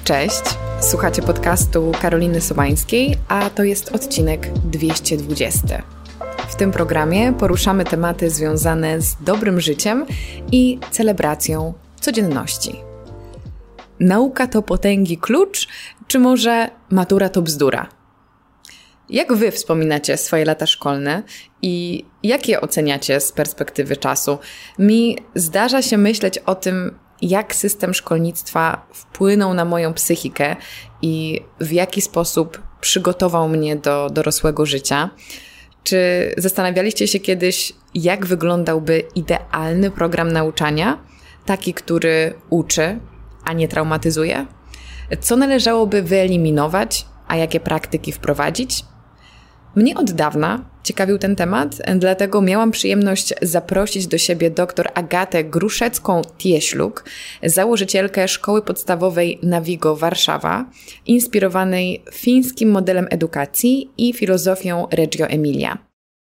Cześć, słuchacie podcastu Karoliny Sobańskiej, a to jest odcinek 220. W tym programie poruszamy tematy związane z dobrym życiem i celebracją codzienności. Nauka to potęgi klucz, czy może matura to bzdura? Jak wy wspominacie swoje lata szkolne i jak je oceniacie z perspektywy czasu? Mi zdarza się myśleć o tym, jak system szkolnictwa wpłynął na moją psychikę i w jaki sposób przygotował mnie do dorosłego życia. Czy zastanawialiście się kiedyś, jak wyglądałby idealny program nauczania? Taki, który uczy, a nie traumatyzuje? Co należałoby wyeliminować, a jakie praktyki wprowadzić? Mnie od dawna ciekawił ten temat, dlatego miałam przyjemność zaprosić do siebie dr Agatę Gruszecką-Tieśluk, założycielkę Szkoły Podstawowej Navigo Warszawa, inspirowanej fińskim modelem edukacji i filozofią Reggio Emilia.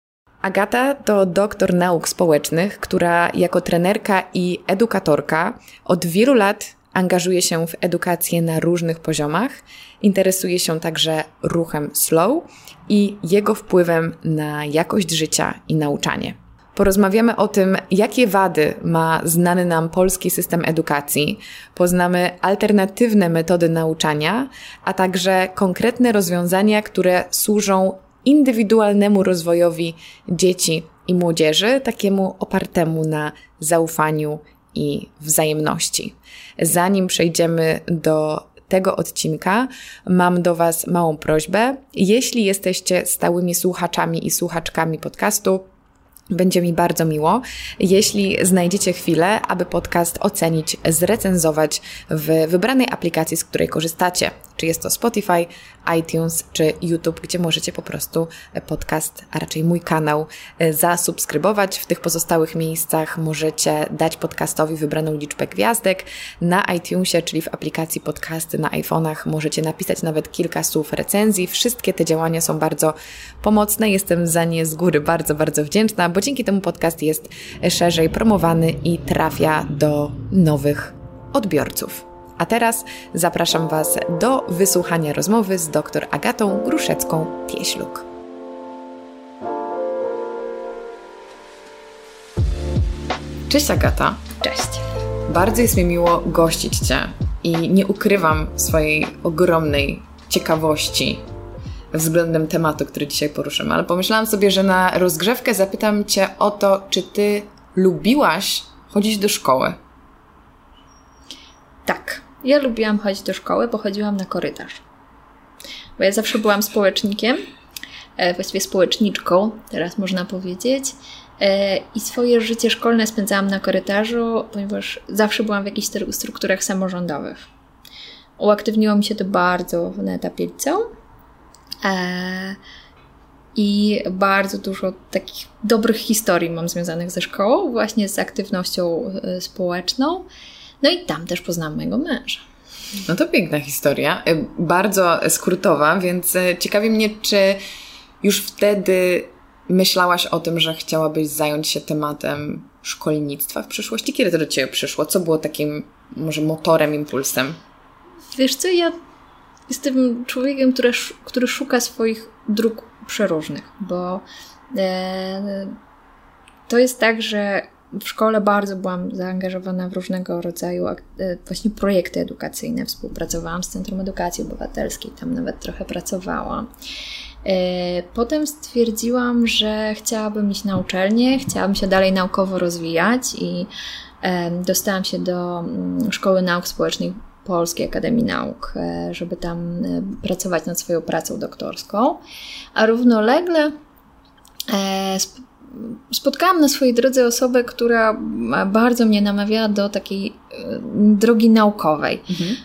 Agata to doktor nauk społecznych, która jako trenerka i edukatorka od wielu lat angażuje się w edukację na różnych poziomach, interesuje się także ruchem slow i jego wpływem na jakość życia i nauczanie. Porozmawiamy o tym, jakie wady ma znany nam polski system edukacji, poznamy alternatywne metody nauczania, a także konkretne rozwiązania, które służą indywidualnemu rozwojowi dzieci i młodzieży, takiemu opartemu na zaufaniu i wzajemności. Zanim przejdziemy do tego odcinka, mam do Was małą prośbę. Jeśli jesteście stałymi słuchaczami i słuchaczkami podcastu, będzie mi bardzo miło, jeśli znajdziecie chwilę, aby podcast ocenić, zrecenzować w wybranej aplikacji, z której korzystacie. Czy jest to Spotify, iTunes czy YouTube, gdzie możecie po prostu podcast, a raczej mój kanał, zasubskrybować. W tych pozostałych miejscach możecie dać podcastowi wybraną liczbę gwiazdek. Na iTunesie, czyli w aplikacji podcasty na iPhone'ach, możecie napisać nawet kilka słów recenzji. Wszystkie te działania są bardzo pomocne. Jestem za nie z góry bardzo, bardzo wdzięczna, bo dzięki temu podcast jest szerzej promowany i trafia do nowych odbiorców. A teraz zapraszam Was do wysłuchania rozmowy z dr Agatą Gruszecką-Tieśluk. Cześć Agata. Cześć. Bardzo jest mi miło gościć Cię i nie ukrywam swojej ogromnej ciekawości względem tematu, który dzisiaj poruszymy, ale pomyślałam sobie, że na rozgrzewkę zapytam Cię o to, czy Ty lubiłaś chodzić do szkoły? Tak. Ja lubiłam chodzić do szkoły, bo chodziłam na korytarz. Bo ja zawsze byłam społecznikiem, właściwie społeczniczką, teraz można powiedzieć. I swoje życie szkolne spędzałam na korytarzu, ponieważ zawsze byłam w jakichś strukturach samorządowych. Uaktywniło mi się to bardzo na etapie liceum. I bardzo dużo takich dobrych historii mam związanych ze szkołą, właśnie z aktywnością społeczną. No i tam też poznałam mojego męża. No to piękna historia, bardzo skrótowa, więc ciekawi mnie, czy już wtedy myślałaś o tym, że chciałabyś zająć się tematem szkolnictwa w przyszłości? Kiedy to do Ciebie przyszło? Co było takim może motorem, impulsem? Wiesz co, ja jestem człowiekiem, który szuka swoich dróg przeróżnych, bo to jest tak, że w szkole bardzo byłam zaangażowana w różnego rodzaju właśnie projekty edukacyjne. Współpracowałam z Centrum Edukacji Obywatelskiej, tam nawet trochę pracowałam. Potem stwierdziłam, że chciałabym iść na uczelnię, chciałabym się dalej naukowo rozwijać i dostałam się do Szkoły Nauk Społecznych Polskiej Akademii Nauk, żeby tam pracować nad swoją pracą doktorską, a równolegle spotkałam na swojej drodze osobę, która bardzo mnie namawiała do takiej drogi naukowej.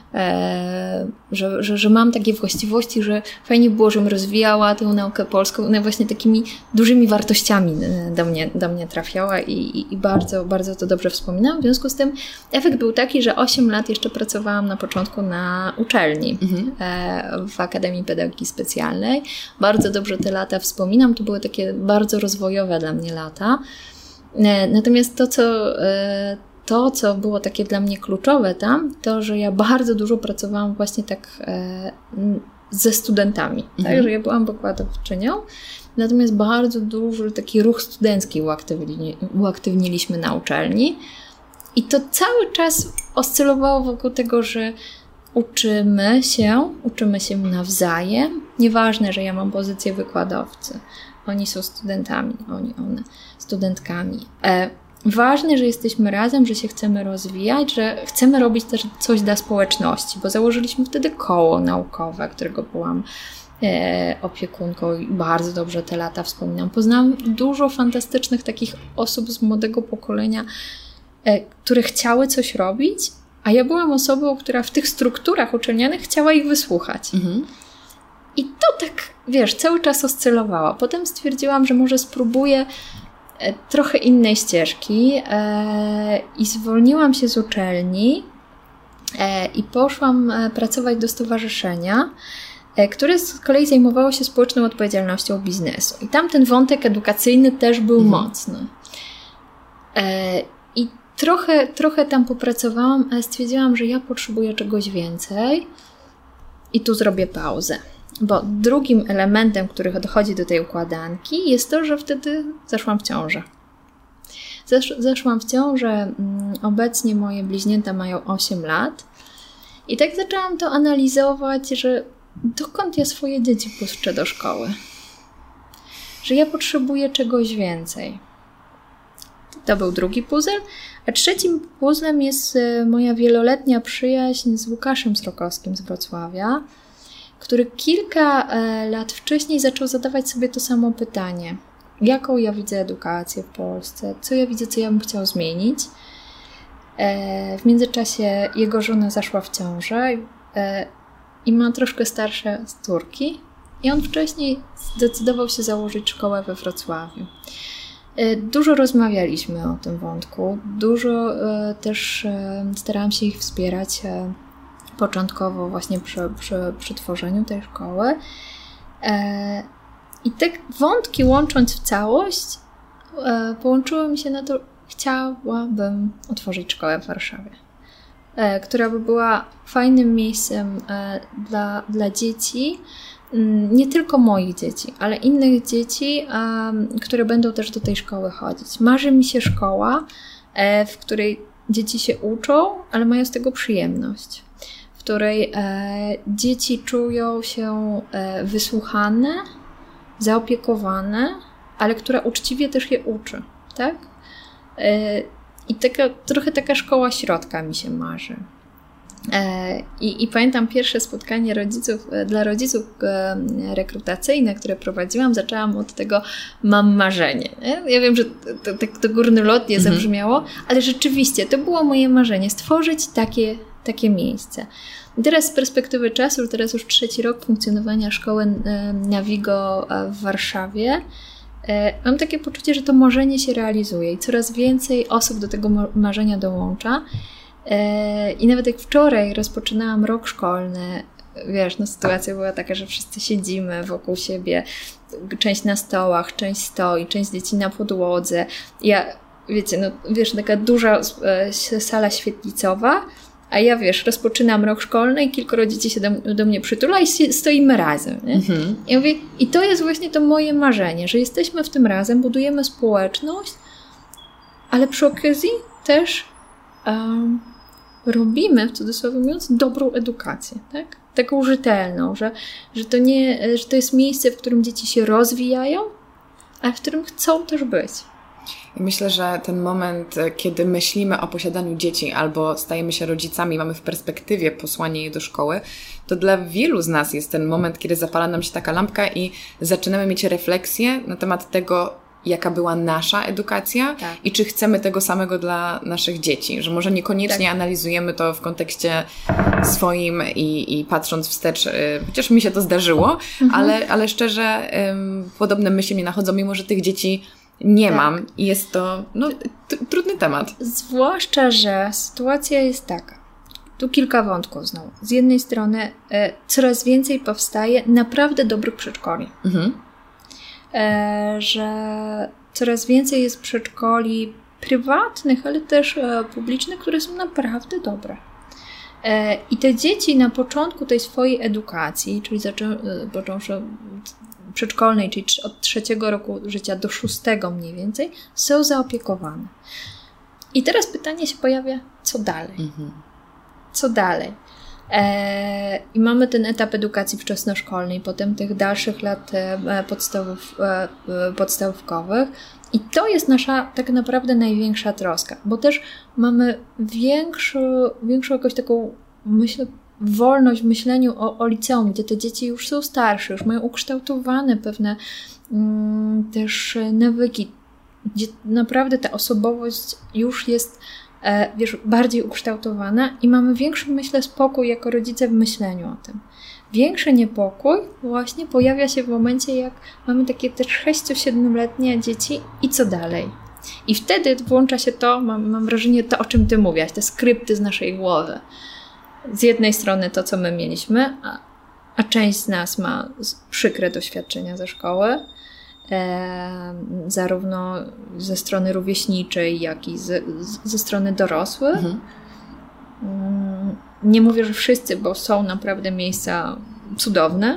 Że mam takie właściwości, że fajnie było, żebym rozwijała tę naukę polską, no właśnie takimi dużymi wartościami do mnie trafiała i bardzo, bardzo to dobrze wspominam. W związku z tym efekt był taki, że 8 lat jeszcze pracowałam na początku na uczelni w Akademii Pedagogiki Specjalnej. Bardzo dobrze te lata wspominam, to były takie bardzo rozwojowe dla mnie lata. Natomiast to, co to, co było takie dla mnie kluczowe tam, to, że ja bardzo dużo pracowałam właśnie tak ze studentami, tak, że ja byłam wykładowczynią, natomiast bardzo duży taki ruch studencki uaktywniliśmy na uczelni i to cały czas oscylowało wokół tego, że uczymy się nawzajem, nieważne, że ja mam pozycję wykładowcy, oni są studentami, one studentkami. Ważne, że jesteśmy razem, że się chcemy rozwijać, że chcemy robić też coś dla społeczności, bo założyliśmy wtedy koło naukowe, którego byłam opiekunką i bardzo dobrze te lata wspominam. Poznałam dużo fantastycznych takich osób z młodego pokolenia, które chciały coś robić, a ja byłam osobą, która w tych strukturach uczelnianych chciała ich wysłuchać. I to tak, cały czas oscylowała. Potem stwierdziłam, że może spróbuję trochę innej ścieżki i zwolniłam się z uczelni i poszłam pracować do stowarzyszenia, które z kolei zajmowało się społeczną odpowiedzialnością biznesu. I tam ten wątek edukacyjny też był mocny. I trochę tam popracowałam, ale stwierdziłam, że ja potrzebuję czegoś więcej i tu zrobię pauzę. Bo drugim elementem, który dochodzi do tej układanki, jest to, że wtedy zaszłam w ciążę. Zaszłam w ciążę, obecnie moje bliźnięta mają 8 lat i tak zaczęłam to analizować, że dokąd ja swoje dzieci puszczę do szkoły. Że ja potrzebuję czegoś więcej. To był drugi puzzle, a trzecim puzzlem jest moja wieloletnia przyjaźń z Łukaszem Srokowskim z Wrocławia, który kilka lat wcześniej zaczął zadawać sobie to samo pytanie. Jaką ja widzę edukację w Polsce? Co ja widzę, co ja bym chciał zmienić? W międzyczasie jego żona zaszła w ciążę i ma troszkę starsze córki. I on wcześniej zdecydował się założyć szkołę we Wrocławiu. Dużo rozmawialiśmy o tym wątku. Dużo też starałam się ich wspierać początkowo właśnie przy tworzeniu tej szkoły. I te wątki łącząc w całość, połączyły mi się na to, chciałabym otworzyć szkołę w Warszawie, która by była fajnym miejscem dla dzieci, nie tylko moich dzieci, ale innych dzieci, które będą też do tej szkoły chodzić. Marzy mi się szkoła, w której dzieci się uczą, ale mają z tego przyjemność. W której dzieci czują się wysłuchane, zaopiekowane, ale która uczciwie też je uczy, tak? I trochę taka szkoła środka mi się marzy. I pamiętam pierwsze spotkanie dla rodziców rekrutacyjne, które prowadziłam, zaczęłam od tego mam marzenie. Nie? Ja wiem, że to górnolotnie zabrzmiało, ale rzeczywiście to było moje marzenie, stworzyć takie miejsce. I teraz z perspektywy czasu, teraz już 3. rok funkcjonowania szkoły Navigo w Warszawie, mam takie poczucie, że to marzenie się realizuje i coraz więcej osób do tego marzenia dołącza. I nawet jak wczoraj rozpoczynałam rok szkolny, sytuacja była taka, że wszyscy siedzimy wokół siebie, część na stołach, część stoi, część dzieci na podłodze. Ja, taka duża sala świetlicowa, a ja, rozpoczynam rok szkolny i kilkoro dzieci się do mnie przytula i stoimy razem. Nie? Ja mówię, i to jest właśnie to moje marzenie, że jesteśmy w tym razem, budujemy społeczność, ale przy okazji też robimy, w cudzysłowie mówiąc, dobrą edukację, tak? Taką rzetelną, że to jest miejsce, w którym dzieci się rozwijają, ale w którym chcą też być. I myślę, że ten moment, kiedy myślimy o posiadaniu dzieci albo stajemy się rodzicami, mamy w perspektywie posłanie je do szkoły, to dla wielu z nas jest ten moment, kiedy zapala nam się taka lampka i zaczynamy mieć refleksję na temat tego, jaka była nasza edukacja i czy chcemy tego samego dla naszych dzieci. Że może niekoniecznie analizujemy to w kontekście swoim i patrząc wstecz, chociaż mi się to zdarzyło, ale szczerze podobne myśli mnie nachodzą, mimo że tych dzieci nie mam i jest to trudny temat. Zwłaszcza, że sytuacja jest taka. Tu kilka wątków znowu. Z jednej strony coraz więcej powstaje naprawdę dobrych przedszkoli. Że coraz więcej jest przedszkoli prywatnych, ale też publicznych, które są naprawdę dobre. I te dzieci na początku tej swojej edukacji, czyli począwszy od przedszkolnej, czyli od 3 roku życia do 6 mniej więcej, są zaopiekowane. I teraz pytanie się pojawia, co dalej? Co dalej? I mamy ten etap edukacji wczesnoszkolnej, potem tych dalszych lat podstawówkowych. I to jest nasza tak naprawdę największa troska, bo też mamy większą jakąś taką, myślę, wolność w myśleniu o liceum, gdzie te dzieci już są starsze, już mają ukształtowane pewne też nawyki, gdzie naprawdę ta osobowość już jest bardziej ukształtowana i mamy większy, myślę, spokój jako rodzice w myśleniu o tym. Większy niepokój właśnie pojawia się w momencie, jak mamy takie też 6-7-letnie dzieci i co dalej. I wtedy włącza się to, mam wrażenie, to o czym ty mówiłaś, te skrypty z naszej głowy. Z jednej strony to, co my mieliśmy, a część z nas ma przykre doświadczenia ze szkoły, zarówno ze strony rówieśniczej, jak i ze strony dorosłych. Nie mówię, że wszyscy, bo są naprawdę miejsca cudowne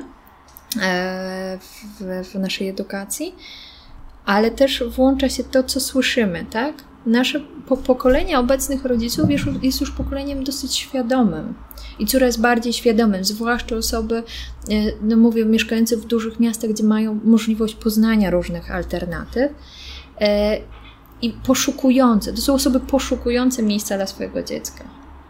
w naszej edukacji, ale też włącza się to, co słyszymy, tak? Nasze pokolenie obecnych rodziców jest już pokoleniem dosyć świadomym i coraz bardziej świadomym, zwłaszcza osoby, mówię, mieszkające w dużych miastach, gdzie mają możliwość poznania różnych alternatyw i poszukujące, to są osoby poszukujące miejsca dla swojego dziecka.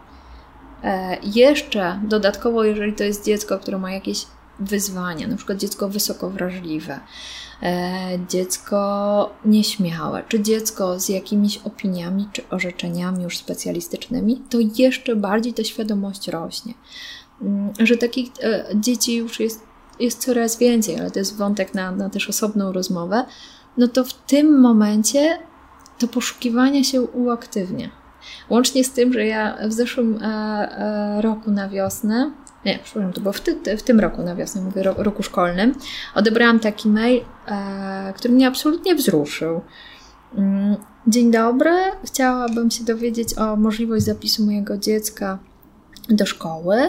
Jeszcze dodatkowo, jeżeli to jest dziecko, które ma jakieś wyzwania, na przykład dziecko wysoko wrażliwe, dziecko nieśmiałe, czy dziecko z jakimiś opiniami, czy orzeczeniami już specjalistycznymi, to jeszcze bardziej ta świadomość rośnie. Że takich dzieci już jest coraz więcej, ale to jest wątek na też osobną rozmowę, no to w tym momencie to poszukiwanie się uaktywnia. Łącznie z tym, że ja w zeszłym roku na wiosnę, to było w tym roku na wiosnę, mówię roku szkolnym, odebrałam taki mail, który mnie absolutnie wzruszył. Dzień dobry, chciałabym się dowiedzieć o możliwość zapisu mojego dziecka do szkoły.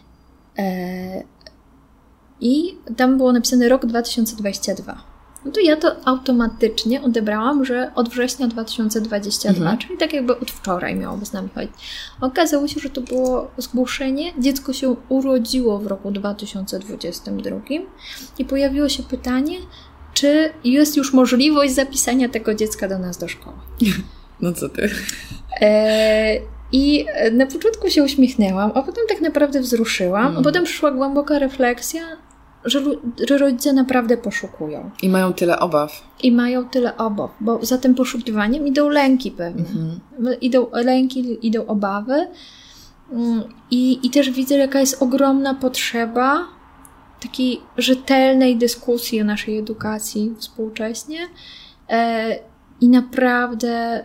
I tam było napisane rok 2022. No to ja to automatycznie odebrałam, że od września 2022, czyli tak jakby od wczoraj miałoby z nami chodzić. Okazało się, że to było zgłoszenie, dziecko się urodziło w roku 2022 i pojawiło się pytanie, czy jest już możliwość zapisania tego dziecka do nas do szkoły. No co ty? I na początku się uśmiechnęłam, a potem tak naprawdę wzruszyłam, a potem przyszła głęboka refleksja, że rodzice naprawdę poszukują. I mają tyle obaw. Bo za tym poszukiwaniem idą lęki pewne. Idą lęki, idą obawy. I też widzę, jaka jest ogromna potrzeba takiej rzetelnej dyskusji o naszej edukacji współcześnie i naprawdę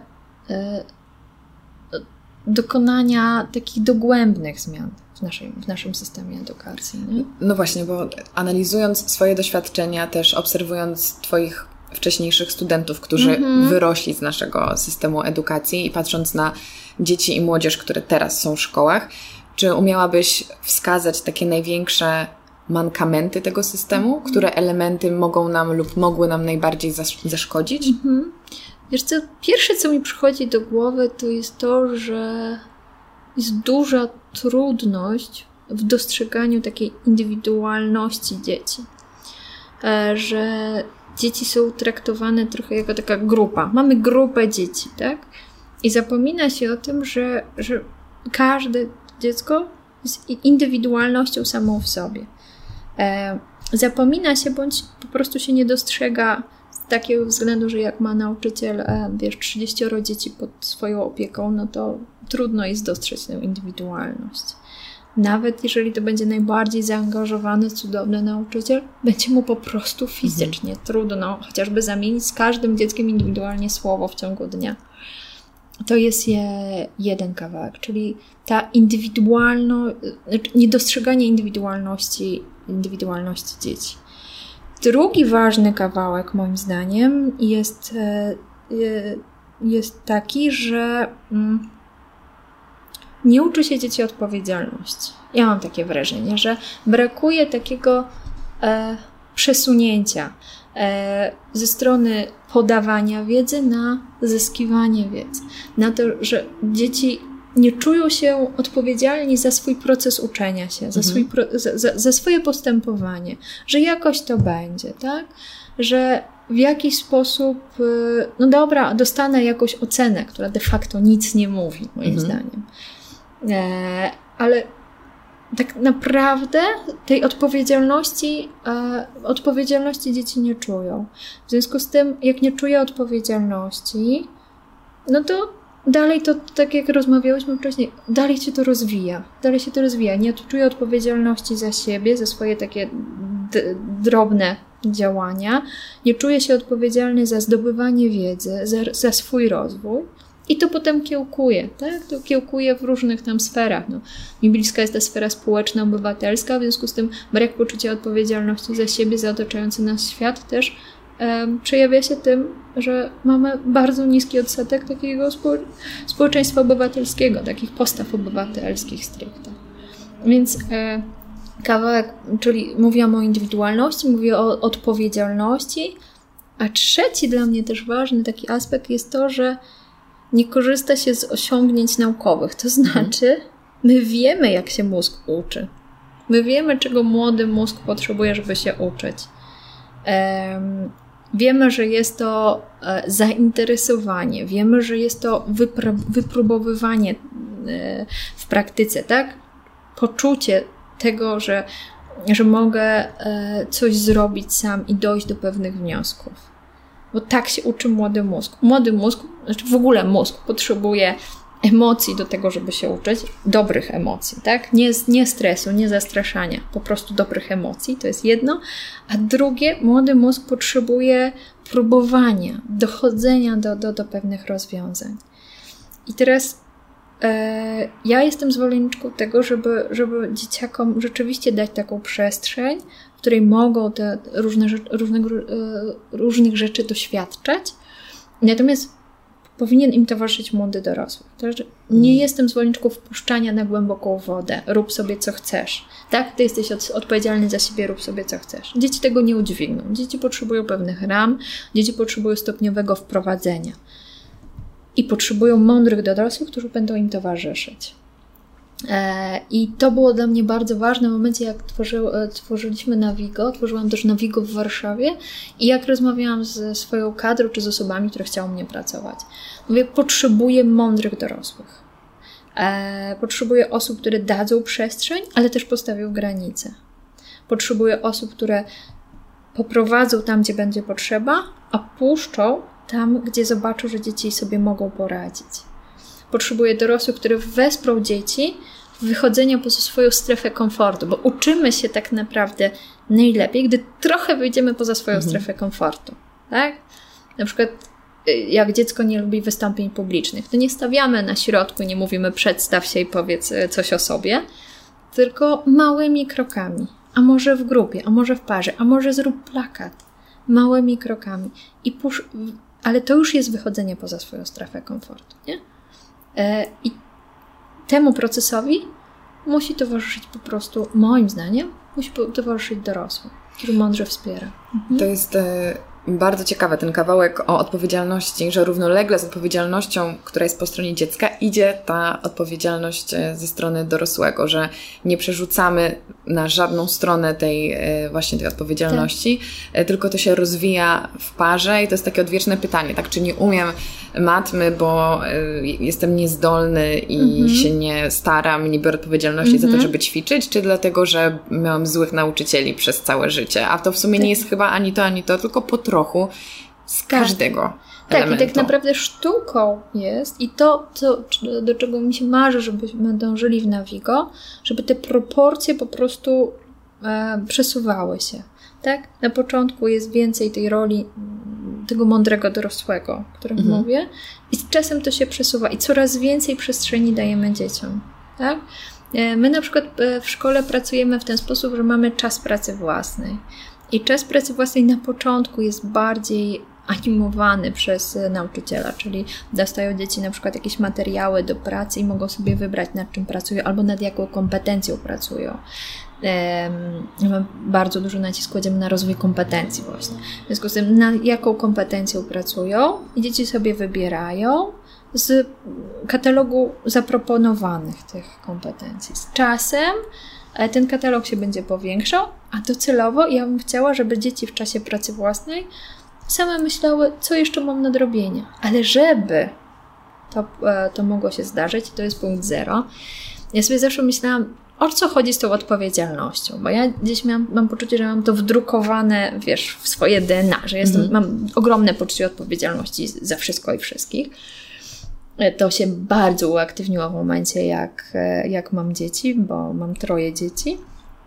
dokonania takich dogłębnych zmian w naszym systemie edukacji. Nie? No właśnie, bo analizując swoje doświadczenia, też obserwując Twoich wcześniejszych studentów, którzy wyrośli z naszego systemu edukacji i patrząc na dzieci i młodzież, które teraz są w szkołach, czy umiałabyś wskazać takie największe mankamenty tego systemu? Które elementy mogą nam lub mogły nam najbardziej zaszkodzić? Wiesz co, pierwsze co mi przychodzi do głowy to jest to, że jest duża trudność w dostrzeganiu takiej indywidualności dzieci. Że dzieci są traktowane trochę jako taka grupa. Mamy grupę dzieci, tak? I zapomina się o tym, że każde dziecko jest indywidualnością samą w sobie. Zapomina się bądź po prostu się nie dostrzega z takiego względu, że jak ma nauczyciel 30 dzieci pod swoją opieką, no to trudno jest dostrzec tę indywidualność. Nawet jeżeli to będzie najbardziej zaangażowany, cudowny nauczyciel, będzie mu po prostu fizycznie trudno chociażby zamienić z każdym dzieckiem indywidualnie słowo w ciągu dnia. To jest jeden kawałek, czyli ta niedostrzeganie indywidualności dzieci. Drugi ważny kawałek, moim zdaniem, jest jest taki, że nie uczy się dzieci odpowiedzialności. Ja mam takie wrażenie, że brakuje takiego przesunięcia ze strony podawania wiedzy na zyskiwanie wiedzy. Na to, że dzieci nie czują się odpowiedzialni za swój proces uczenia się, za swoje postępowanie, że jakoś to będzie, tak? Że w jakiś sposób, no dobra, dostanę jakąś ocenę, która de facto nic nie mówi, moim zdaniem. Ale tak naprawdę tej odpowiedzialności dzieci nie czują. W związku z tym, jak nie czuję odpowiedzialności, no to dalej to, tak jak rozmawiałyśmy wcześniej, dalej się to rozwija. Nie czuję odpowiedzialności za siebie, za swoje takie drobne działania. Nie czuję się odpowiedzialny za zdobywanie wiedzy, za swój rozwój. I to potem kiełkuje, tak? To kiełkuje w różnych tam sferach. No, mi bliska jest ta sfera społeczna, obywatelska, w związku z tym brak poczucia odpowiedzialności za siebie, za otaczający nas świat też przejawia się tym, że mamy bardzo niski odsetek takiego społeczeństwa obywatelskiego, takich postaw obywatelskich stricte. Więc kawałek, czyli mówiłam o indywidualności, mówię o odpowiedzialności, a trzeci dla mnie też ważny taki aspekt jest to, że nie korzysta się z osiągnięć naukowych. To znaczy, my wiemy, jak się mózg uczy. My wiemy, czego młody mózg potrzebuje, żeby się uczyć. Wiemy, że jest to zainteresowanie. Wiemy, że jest to wypróbowywanie w praktyce, tak? Poczucie tego, że mogę coś zrobić sam i dojść do pewnych wniosków. Bo tak się uczy młody mózg. Młody mózg, znaczy w ogóle mózg potrzebuje emocji do tego, żeby się uczyć. Dobrych emocji, tak? Nie stresu, nie zastraszania. Po prostu dobrych emocji, to jest jedno. A drugie, młody mózg potrzebuje próbowania, dochodzenia do pewnych rozwiązań. I teraz ja jestem zwolenniczką tego, żeby dzieciakom rzeczywiście dać taką przestrzeń, w której mogą te różnych rzeczy doświadczać. Natomiast powinien im towarzyszyć młody dorosły. Nie jestem zwolenniczką wpuszczania na głęboką wodę. Rób sobie co chcesz. Tak? Ty jesteś odpowiedzialny za siebie, rób sobie co chcesz. Dzieci tego nie udźwigną. Dzieci potrzebują pewnych ram, dzieci potrzebują stopniowego wprowadzenia. I potrzebują mądrych dorosłych, którzy będą im towarzyszyć. I to było dla mnie bardzo ważne w momencie, jak tworzyliśmy Navigo. Tworzyłam też Navigo w Warszawie i jak rozmawiałam ze swoją kadrą, czy z osobami, które chciały u mnie pracować. Mówię, potrzebuję mądrych dorosłych. Potrzebuję osób, które dadzą przestrzeń, ale też postawią granice. Potrzebuję osób, które poprowadzą tam, gdzie będzie potrzeba, a puszczą tam, gdzie zobaczą, że dzieci sobie mogą poradzić. Potrzebuję dorosłych, które wesprą dzieci w wychodzeniu poza swoją strefę komfortu, bo uczymy się tak naprawdę najlepiej, gdy trochę wyjdziemy poza swoją strefę komfortu. Tak? Na przykład jak dziecko nie lubi wystąpień publicznych, to nie stawiamy na środku, nie mówimy przedstaw się i powiedz coś o sobie, tylko małymi krokami. A może w grupie, a może w parze, a może zrób plakat. Małymi krokami. Ale to już jest wychodzenie poza swoją strefę komfortu, nie? I temu procesowi musi towarzyszyć po prostu, moim zdaniem, musi towarzyszyć dorosły, który mądrze wspiera. To jest bardzo ciekawe, ten kawałek o odpowiedzialności, że równolegle z odpowiedzialnością, która jest po stronie dziecka, idzie ta odpowiedzialność ze strony dorosłego, że nie przerzucamy na żadną stronę tej odpowiedzialności, tylko to się rozwija w parze i to jest takie odwieczne pytanie, tak, czy nie umiem matmy, bo jestem niezdolny i się nie staram, nie biorę odpowiedzialności za to, żeby ćwiczyć, czy dlatego, że miałam złych nauczycieli przez całe życie, a to w sumie nie jest chyba ani to, tylko po trochu z każdego elementu. I tak naprawdę sztuką jest i to, do czego mi się marzy, żebyśmy dążyli w Navigo, żeby te proporcje po prostu przesuwały się. Tak? Na początku jest więcej tej roli tego mądrego dorosłego, o którym mówię, i z czasem to się przesuwa i coraz więcej przestrzeni dajemy dzieciom. Tak? My na przykład w szkole pracujemy w ten sposób, że mamy czas pracy własnej. I czas pracy własnej na początku jest bardziej animowany przez nauczyciela, czyli dostają dzieci na przykład jakieś materiały do pracy i mogą sobie wybrać, nad czym pracują albo nad jaką kompetencją pracują. Bardzo dużo nacisku kładziemy na rozwój kompetencji właśnie. W związku z tym, na jaką kompetencją pracują i dzieci sobie wybierają z katalogu zaproponowanych tych kompetencji. Z czasem ten katalog się będzie powiększał, a docelowo ja bym chciała, żeby dzieci w czasie pracy własnej same myślały, co jeszcze mam nadrobienia. Ale żeby to mogło się zdarzyć, to jest punkt 0. Ja sobie zawsze myślałam, o co chodzi z tą odpowiedzialnością, bo ja gdzieś mam poczucie, że mam to wdrukowane, w swoje DNA, że mam ogromne poczucie odpowiedzialności za wszystko i wszystkich. To się bardzo uaktywniło w momencie, jak mam dzieci, bo mam 3 dzieci.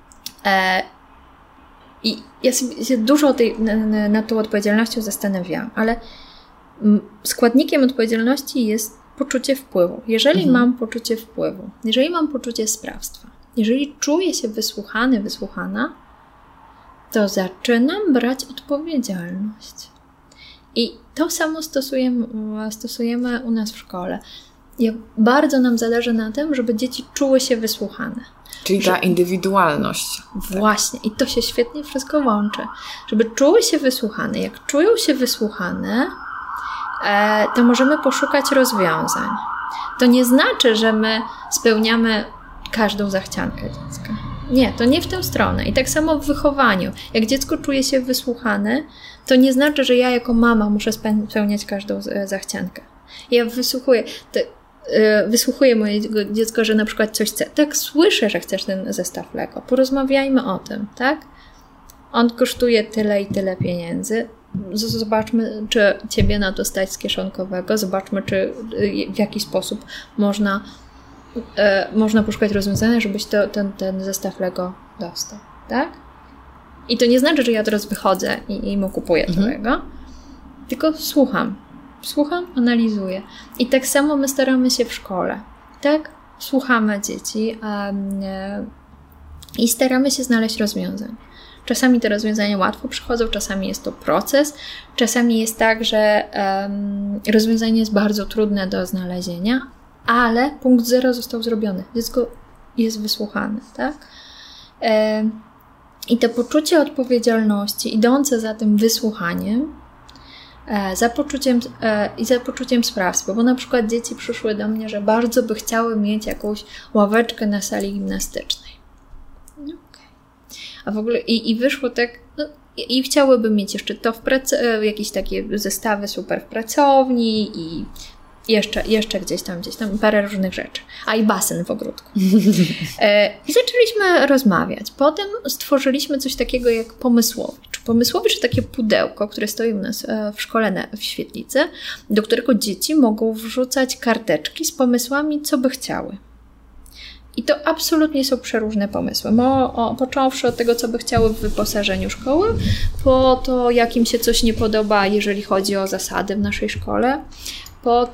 I ja się dużo nad tą odpowiedzialnością zastanawiałam, ale składnikiem odpowiedzialności jest poczucie wpływu. Jeżeli mam poczucie wpływu, jeżeli mam poczucie sprawstwa, jeżeli czuję się wysłuchany, wysłuchana, to zaczynam brać odpowiedzialność. I to samo stosujemy u nas w szkole. Bardzo nam zależy na tym, żeby dzieci czuły się wysłuchane. Czyli ta indywidualność. Właśnie. I to się świetnie wszystko łączy. Żeby czuły się wysłuchane. Jak czują się wysłuchane, to możemy poszukać rozwiązań. To nie znaczy, że my spełniamy każdą zachciankę dziecka. Nie, to nie w tę stronę. I tak samo w wychowaniu. Jak dziecko czuje się wysłuchane, to nie znaczy, że ja jako mama muszę spełniać każdą zachciankę. Ja wysłuchuję mojego dziecka, że na przykład coś chce. Tak, słyszę, że chcesz ten zestaw Lego. Porozmawiajmy o tym, tak? On kosztuje tyle i tyle pieniędzy. Zobaczmy, czy ciebie na to stać z kieszonkowego. Zobaczmy, czy w jaki sposób można poszukać rozwiązania, żebyś ten zestaw Lego dostał, tak? I to nie znaczy, że ja teraz wychodzę i mu kupuję Lego, tylko słucham, analizuję. I tak samo my staramy się w szkole, tak? Słuchamy dzieci i staramy się znaleźć rozwiązań. Czasami te rozwiązania łatwo przychodzą, czasami jest to proces, czasami jest tak, że rozwiązanie jest bardzo trudne do znalezienia, ale punkt 0 został zrobiony. Dziecko jest wysłuchane, tak? I to poczucie odpowiedzialności idące za tym wysłuchaniem, za poczuciem sprawstwa, bo na przykład dzieci przyszły do mnie, że bardzo by chciały mieć jakąś ławeczkę na sali gimnastycznej. Okay. A w ogóle i wyszło tak, i chciałyby mieć jeszcze to jakieś takie zestawy super w pracowni i jeszcze gdzieś tam parę różnych rzeczy. A i basen w ogródku. I zaczęliśmy rozmawiać. Potem stworzyliśmy coś takiego jak pomysłowicz. Pomysłowicz to takie pudełko, które stoi u nas w szkole w świetlicy, do którego dzieci mogą wrzucać karteczki z pomysłami, co by chciały. I to absolutnie są przeróżne pomysły. Począwszy od tego, co by chciały w wyposażeniu szkoły, po to, jak im się coś nie podoba, jeżeli chodzi o zasady w naszej szkole, po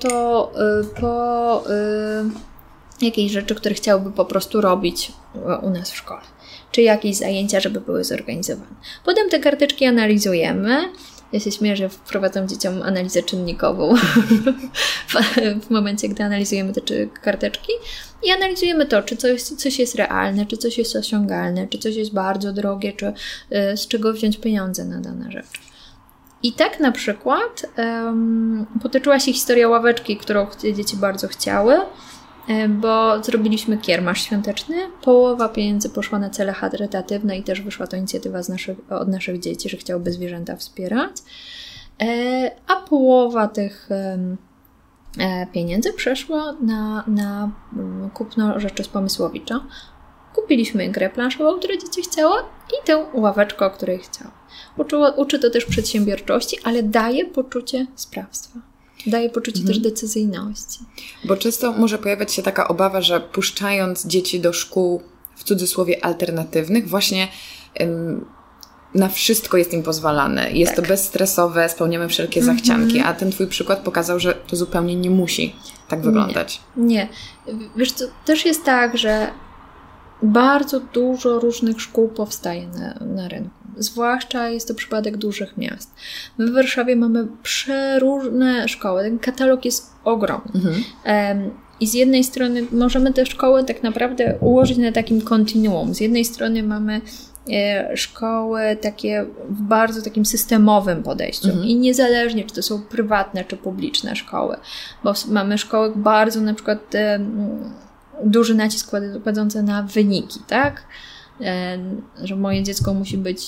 jakieś rzeczy, które chciałyby po prostu robić u nas w szkole. Czy jakieś zajęcia, żeby były zorganizowane. Potem te karteczki analizujemy. Ja się śmieję, że wprowadzam dzieciom analizę czynnikową w momencie, gdy analizujemy te karteczki i analizujemy to, czy coś jest realne, czy coś jest osiągalne, czy coś jest bardzo drogie, czy z czego wziąć pieniądze na dane rzeczy. I tak na przykład potoczyła się historia ławeczki, którą dzieci bardzo chciały, bo zrobiliśmy kiermasz świąteczny. Połowa pieniędzy poszła na cele charytatywne i też wyszła to inicjatywa od naszych dzieci, że chciałyby zwierzęta wspierać. A połowa tych pieniędzy przeszła na kupno rzeczy z Pomysłowicza. Kupiliśmy grę planszową, której dzieci chciały i tę ławeczkę, o której chciały. Uczy to też przedsiębiorczości, ale daje poczucie sprawstwa. Daje poczucie też decyzyjności. Bo często może pojawiać się taka obawa, że puszczając dzieci do szkół w cudzysłowie alternatywnych, właśnie na wszystko jest im pozwalane. Jest to bezstresowe, spełniamy wszelkie zachcianki, a ten twój przykład pokazał, że to zupełnie nie musi tak wyglądać. Nie. Wiesz, to też jest tak, że bardzo dużo różnych szkół powstaje na rynku. zwłaszcza jest to przypadek dużych miast. My w Warszawie mamy przeróżne szkoły, ten katalog jest ogromny. I z jednej strony możemy te szkoły tak naprawdę ułożyć na takim kontinuum. Z jednej strony mamy szkoły takie w bardzo takim systemowym podejściu i niezależnie, czy to są prywatne, czy publiczne szkoły, bo mamy szkoły bardzo na przykład duży nacisk kładący na wyniki, tak? Że moje dziecko musi być,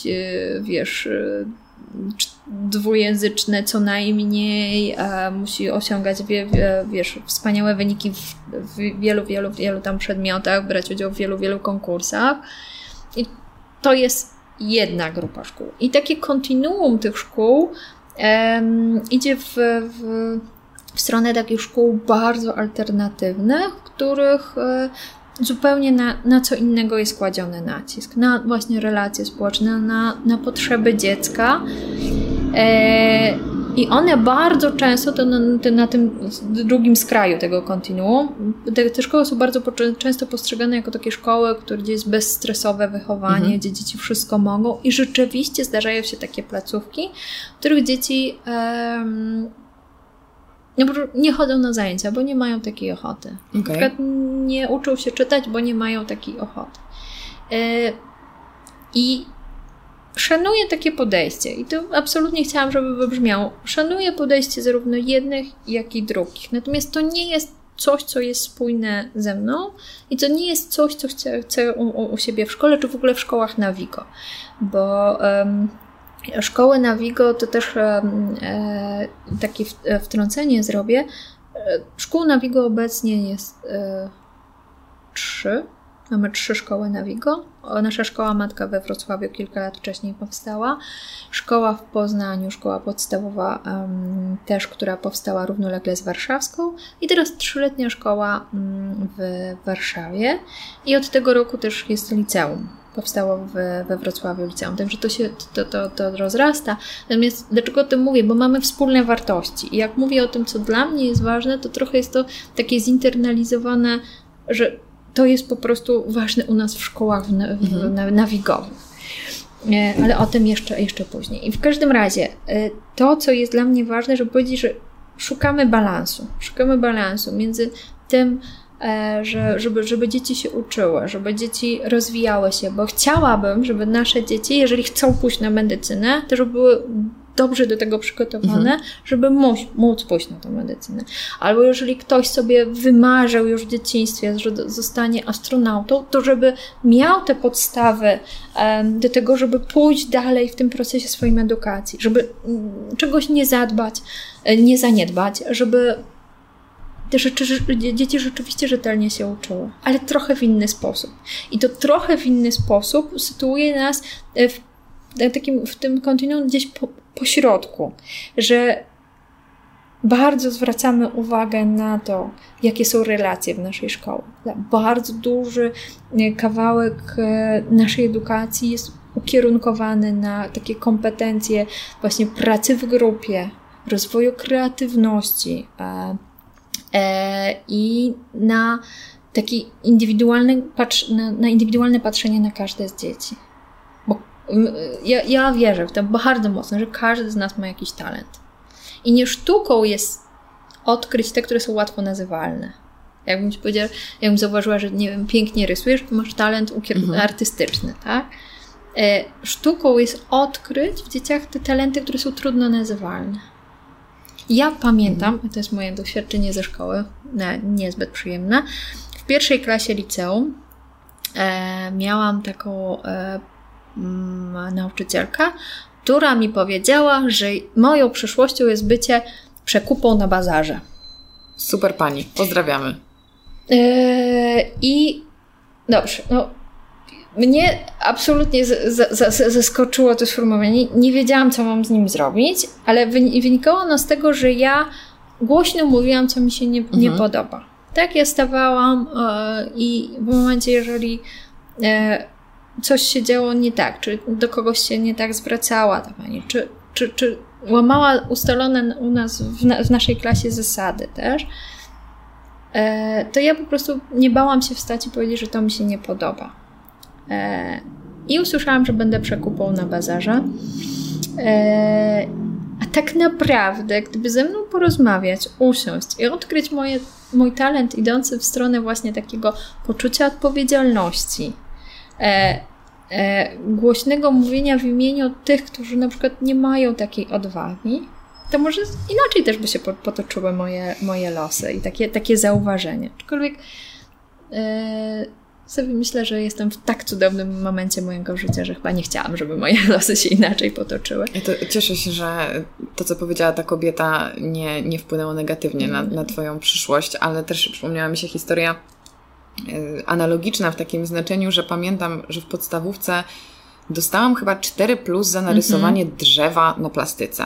dwujęzyczne co najmniej, musi osiągać wspaniałe wyniki w wielu tam przedmiotach, brać udział w wielu konkursach. I to jest jedna grupa szkół. I takie kontinuum tych szkół idzie w stronę takich szkół bardzo alternatywnych, w których zupełnie na co innego jest kładziony nacisk. Na właśnie relacje społeczne, na potrzeby dziecka. I one bardzo często, to na tym drugim skraju tego kontinuum, te szkoły są bardzo często postrzegane jako takie szkoły, gdzie jest bezstresowe wychowanie, gdzie dzieci wszystko mogą i rzeczywiście zdarzają się takie placówki, w których dzieci nie chodzą na zajęcia, bo nie mają takiej ochoty. Na przykład nie uczą się czytać, bo nie mają takiej ochoty. I szanuję takie podejście i to absolutnie chciałam, żeby wybrzmiało. Szanuję podejście zarówno jednych, jak i drugich. Natomiast to nie jest coś, co jest spójne ze mną i to nie jest coś, co chcę u siebie w szkole, czy w ogóle w szkołach Navigo. Bo szkoły Navigo to też takie wtrącenie zrobię. Szkół Navigo obecnie jest 3. Mamy 3 szkoły Navigo. Nasza szkoła matka we Wrocławiu kilka lat wcześniej powstała. Szkoła w Poznaniu, szkoła podstawowa też, która powstała równolegle z warszawską. I teraz 3-letnia szkoła w Warszawie. I od tego roku też jest liceum. Powstało we Wrocławiu liceum. Także to się to rozrasta. Natomiast dlaczego o tym mówię? Bo mamy wspólne wartości. I jak mówię o tym, co dla mnie jest ważne, to trochę jest to takie zinternalizowane, że to jest po prostu ważne u nas w szkołach nawigowych. Ale o tym jeszcze później. I w każdym razie to, co jest dla mnie ważne, żeby powiedzieć, że szukamy balansu. Szukamy balansu między tym, żeby dzieci się uczyły, żeby dzieci rozwijały się, bo chciałabym, żeby nasze dzieci, jeżeli chcą pójść na medycynę, to żeby były dobrze do tego przygotowane, żeby móc pójść na tę medycynę. Albo jeżeli ktoś sobie wymarzył już w dzieciństwie, że zostanie astronautą, to żeby miał te podstawy do tego, żeby pójść dalej w tym procesie swojej edukacji, żeby czegoś nie zaniedbać, żeby te dzieci rzeczywiście rzetelnie się uczyły, ale trochę w inny sposób. I to trochę w inny sposób sytuuje nas w tym kontinuum gdzieś po środku, że bardzo zwracamy uwagę na to, jakie są relacje w naszej szkole. Bardzo duży kawałek naszej edukacji jest ukierunkowany na takie kompetencje właśnie pracy w grupie, rozwoju kreatywności i na takie indywidualne patrzenie na każde z dzieci. Bo ja wierzę w to bardzo mocno, że każdy z nas ma jakiś talent. I nie sztuką jest odkryć te, które są łatwo nazywalne. Jakbym ci powiedziała, jakbym zauważyła, że nie wiem, pięknie rysujesz, to masz talent artystyczny, tak? Sztuką jest odkryć w dzieciach te talenty, które są trudno nazywalne. Ja pamiętam, to jest moje doświadczenie ze szkoły, niezbyt przyjemne. W 1. klasie liceum miałam taką nauczycielkę, która mi powiedziała, że moją przyszłością jest bycie przekupą na bazarze. Super pani, pozdrawiamy. I dobrze, mnie absolutnie zaskoczyło to sformułowanie. Nie wiedziałam, co mam z nim zrobić, ale wynikało ono z tego, że ja głośno mówiłam, co mi się nie podoba. Tak, ja stawałam i w momencie, jeżeli coś się działo nie tak, czy do kogoś się nie tak zwracała ta pani, czy łamała ustalone u nas w naszej klasie zasady też, to ja po prostu nie bałam się wstać i powiedzieć, że to mi się nie podoba. I usłyszałam, że będę przekupą na bazarze. A tak naprawdę, gdyby ze mną porozmawiać, usiąść i odkryć mój talent idący w stronę właśnie takiego poczucia odpowiedzialności, głośnego mówienia w imieniu tych, którzy na przykład nie mają takiej odwagi, to może inaczej też by się potoczyły moje losy i takie zauważenie. Aczkolwiek sobie myślę, że jestem w tak cudownym momencie mojego życia, że chyba nie chciałam, żeby moje losy się inaczej potoczyły. Ja to cieszę się, że to, co powiedziała ta kobieta, nie wpłynęło negatywnie na Twoją przyszłość, ale też przypomniała mi się historia analogiczna w takim znaczeniu, że pamiętam, że w podstawówce dostałam chyba 4+ za narysowanie drzewa na plastyce.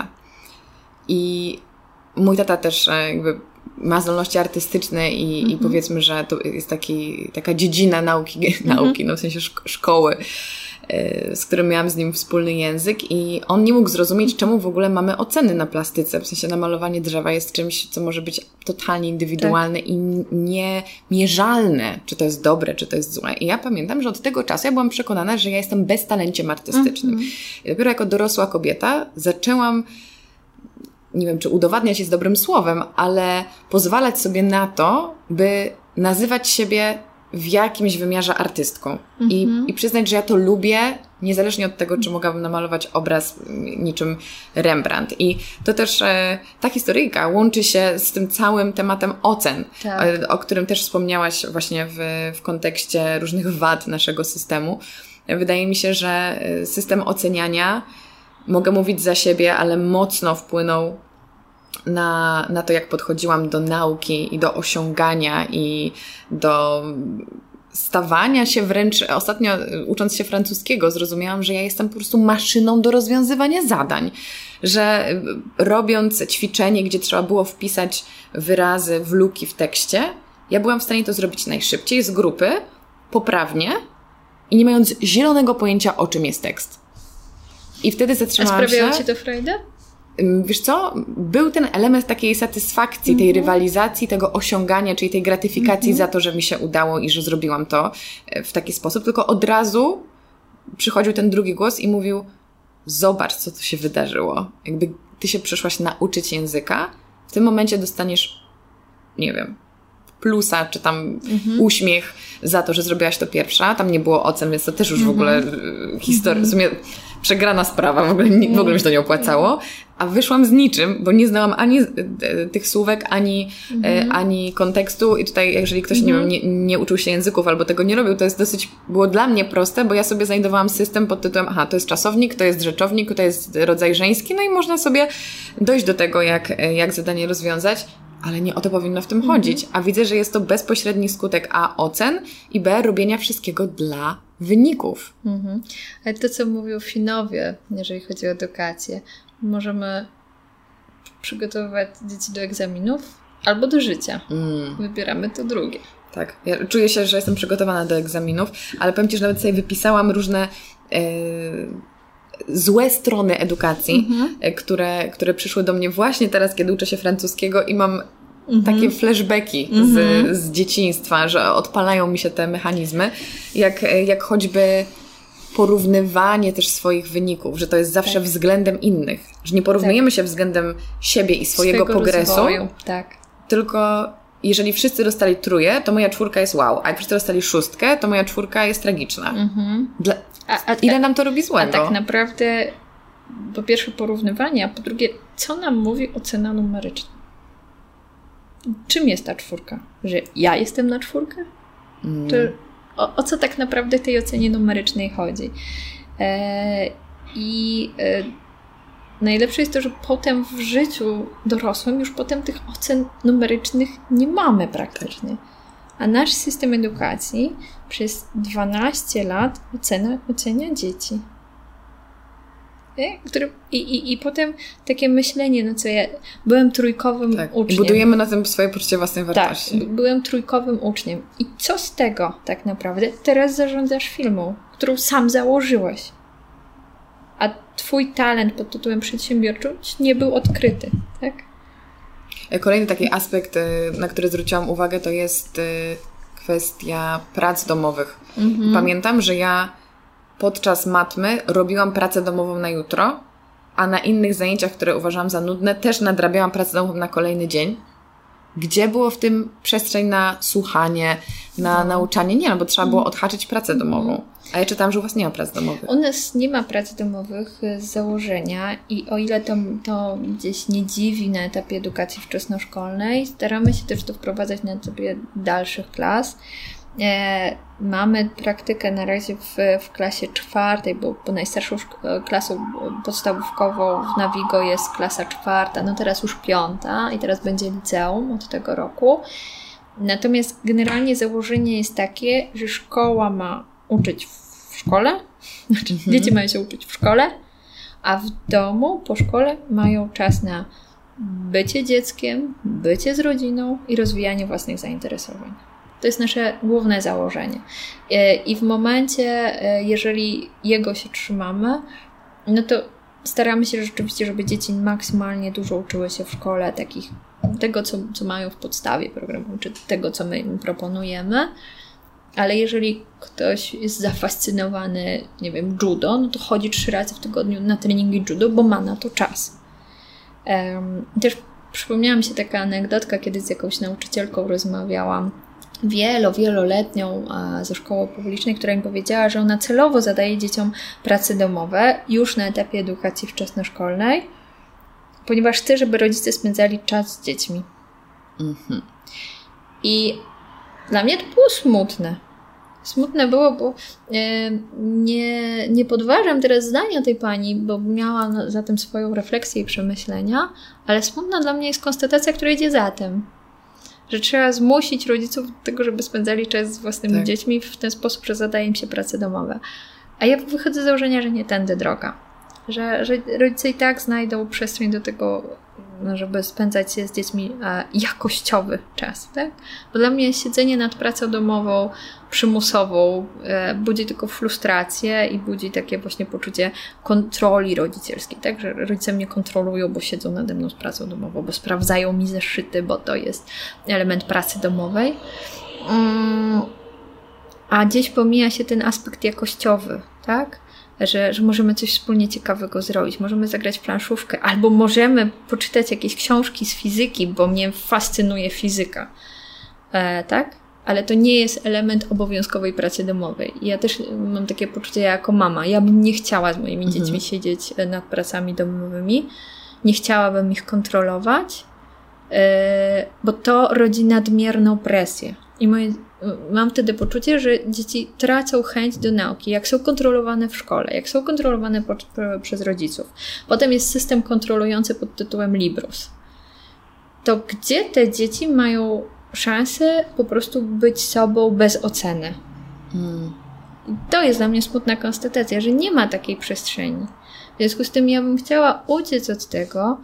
I mój tata też jakby ma zdolności artystyczne i powiedzmy, że to jest taka dziedzina nauki, no w sensie szkoły, z którym miałam z nim wspólny język i on nie mógł zrozumieć, czemu w ogóle mamy oceny na plastyce. W sensie namalowanie drzewa jest czymś, co może być totalnie indywidualne i niemierzalne, czy to jest dobre, czy to jest złe. I ja pamiętam, że od tego czasu ja byłam przekonana, że ja jestem beztalenciem artystycznym. I dopiero jako dorosła kobieta zaczęłam, nie wiem, czy udowadniać jest dobrym słowem, ale pozwalać sobie na to, by nazywać siebie w jakimś wymiarze artystką. I przyznać, że ja to lubię, niezależnie od tego, czy mogłabym namalować obraz niczym Rembrandt. I to też ta historyjka łączy się z tym całym tematem ocen, o którym też wspomniałaś właśnie w kontekście różnych wad naszego systemu. Wydaje mi się, że system oceniania, mogę mówić za siebie, ale mocno wpłynął na to, jak podchodziłam do nauki i do osiągania i do stawania się wręcz. Ostatnio ucząc się francuskiego zrozumiałam, że ja jestem po prostu maszyną do rozwiązywania zadań. Że robiąc ćwiczenie, gdzie trzeba było wpisać wyrazy w luki w tekście, ja byłam w stanie to zrobić najszybciej z grupy, poprawnie i nie mając zielonego pojęcia, o czym jest tekst. I wtedy zatrzymałam się. A sprawiało Ci to frajdę? Wiesz co? Był ten element takiej satysfakcji, tej rywalizacji, tego osiągania, czyli tej gratyfikacji za to, że mi się udało i że zrobiłam to w taki sposób. Tylko od razu przychodził ten drugi głos i mówił: zobacz, co tu się wydarzyło. Jakby ty się przyszłaś nauczyć języka, w tym momencie dostaniesz, nie wiem, plusa, czy tam uśmiech za to, że zrobiłaś to pierwsza. Tam nie było ocen, więc to też już w ogóle historia, w sumie przegrana sprawa, w ogóle mi się to nie opłacało. A wyszłam z niczym, bo nie znałam ani tych słówek, ani kontekstu. I tutaj, jeżeli ktoś, nie wiem, nie uczył się języków albo tego nie robił, to jest było dla mnie proste, bo ja sobie znajdowałam system pod tytułem: aha, to jest czasownik, to jest rzeczownik, to jest rodzaj żeński, no i można sobie dojść do tego, jak zadanie rozwiązać. Ale nie o to powinno w tym chodzić. A widzę, że jest to bezpośredni skutek A, ocen, i B, robienia wszystkiego dla wyników. Ale to, co mówią Finowie, jeżeli chodzi o edukację, możemy przygotowywać dzieci do egzaminów albo do życia. Wybieramy to drugie. Tak. Ja czuję się, że jestem przygotowana do egzaminów, ale powiem Ci, że nawet sobie wypisałam różne złe strony edukacji, które przyszły do mnie właśnie teraz, kiedy uczę się francuskiego i mam takie flashbacki z dzieciństwa, że odpalają mi się te mechanizmy, jak choćby porównywanie też swoich wyników, że to jest zawsze względem innych, że nie porównujemy się względem siebie i swojego progresu, rozwoju. Tylko jeżeli wszyscy dostali 3, to moja 4 jest wow, a jak wszyscy dostali 6, to moja 4 jest tragiczna. Ile nam to robi złego? A tak naprawdę po pierwsze porównywanie, a po drugie, co nam mówi ocena numeryczna? Czym jest ta 4? Że ja jestem na 4? Czy o co tak naprawdę w tej ocenie numerycznej chodzi? Najlepsze jest to, że potem w życiu dorosłym już potem tych ocen numerycznych nie mamy praktycznie. A nasz system edukacji przez 12 lat ocenia dzieci. I potem takie myślenie, no co ja byłem trójkowym uczniem. I budujemy na tym swoje poczucie własnej wartości. Tak, byłem trójkowym uczniem. I co z tego tak naprawdę? Teraz zarządzasz firmą, którą sam założyłeś. A twój talent pod tytułem przedsiębiorczość nie był odkryty, tak? Kolejny taki aspekt, na który zwróciłam uwagę, to jest kwestia prac domowych. Pamiętam, że ja podczas matmy robiłam pracę domową na jutro, a na innych zajęciach, które uważałam za nudne, też nadrabiałam pracę domową na kolejny dzień. Gdzie było w tym przestrzeń na słuchanie, na nauczanie? Nie, no bo trzeba było odhaczyć pracę domową. A ja czytałam, że u Was nie ma prac domowych. U nas nie ma prac domowych z założenia i o ile to gdzieś nie dziwi na etapie edukacji wczesnoszkolnej, staramy się też to wprowadzać na etapie dalszych klas. Mamy praktykę na razie w klasie 4, bo najstarszą klasą podstawówkową w Navigo jest klasa 4, no teraz już 5 i teraz będzie liceum od tego roku. Natomiast generalnie założenie jest takie, że szkoła ma uczyć w szkole, znaczy dzieci mają się uczyć w szkole, a w domu po szkole mają czas na bycie dzieckiem, bycie z rodziną i rozwijanie własnych zainteresowań. To jest nasze główne założenie. I w momencie, jeżeli jego się trzymamy, no to staramy się rzeczywiście, żeby dzieci maksymalnie dużo uczyły się w szkole tego, co mają w podstawie programu, czy tego, co my im proponujemy. Ale jeżeli ktoś jest zafascynowany, nie wiem, judo, no to chodzi 3 razy w tygodniu na treningi judo, bo ma na to czas. Też przypomniała mi się taka anegdotka, kiedy z jakąś nauczycielką rozmawiałam, wieloletnią ze szkoły publicznej, która mi powiedziała, że ona celowo zadaje dzieciom prace domowe już na etapie edukacji wczesnoszkolnej, ponieważ chce, żeby rodzice spędzali czas z dziećmi. I dla mnie to było smutne. Smutne było, bo nie podważam teraz zdania tej pani, bo miała za tym swoją refleksję i przemyślenia, ale smutna dla mnie jest konstatacja, która idzie za tym. Że trzeba zmusić rodziców do tego, żeby spędzali czas z własnymi dziećmi w ten sposób, że zadaje im się prace domowe. A ja wychodzę z założenia, że nie tędy droga. Że rodzice i tak znajdą przestrzeń do tego, żeby spędzać się z dziećmi jakościowy czas, tak? Bo dla mnie siedzenie nad pracą domową, przymusową, budzi tylko frustrację i budzi takie właśnie poczucie kontroli rodzicielskiej, tak? Że rodzice mnie kontrolują, bo siedzą nade mną z pracą domową, bo sprawdzają mi zeszyty, bo to jest element pracy domowej. A gdzieś pomija się ten aspekt jakościowy, tak? Że możemy coś wspólnie ciekawego zrobić, możemy zagrać w planszówkę, albo możemy poczytać jakieś książki z fizyki, bo mnie fascynuje fizyka, tak? Ale to nie jest element obowiązkowej pracy domowej. Ja też mam takie poczucie jako mama. Ja bym nie chciała z moimi dziećmi siedzieć nad pracami domowymi, nie chciałabym ich kontrolować, bo to rodzi nadmierną presję. I mam wtedy poczucie, że dzieci tracą chęć do nauki, jak są kontrolowane w szkole, jak są kontrolowane przez rodziców. Potem jest system kontrolujący pod tytułem Librus. To gdzie te dzieci mają szansę po prostu być sobą bez oceny? I to jest dla mnie smutna konstatacja, że nie ma takiej przestrzeni. W związku z tym ja bym chciała uciec od tego,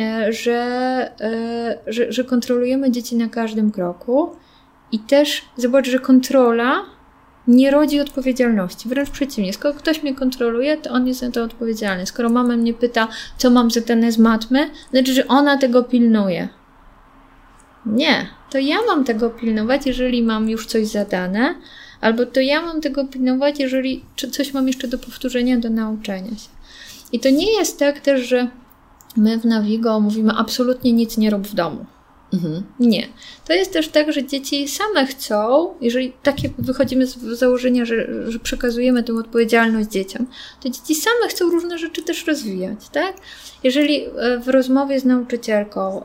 że kontrolujemy dzieci na każdym kroku. I też zobacz, że kontrola nie rodzi odpowiedzialności. Wręcz przeciwnie. Skoro ktoś mnie kontroluje, to on jest za to odpowiedzialny. Skoro mama mnie pyta, co mam zadane z matmy, znaczy, że ona tego pilnuje. Nie. To ja mam tego pilnować, jeżeli mam już coś zadane, albo to ja mam tego pilnować, jeżeli coś mam jeszcze do powtórzenia, do nauczenia się. I to nie jest tak też, że my w Navigo mówimy absolutnie nic nie rób w domu. Nie. To jest też tak, że dzieci same chcą, jeżeli takie wychodzimy z założenia, że przekazujemy tę odpowiedzialność dzieciom, to dzieci same chcą różne rzeczy też rozwijać, tak? Jeżeli w rozmowie z nauczycielką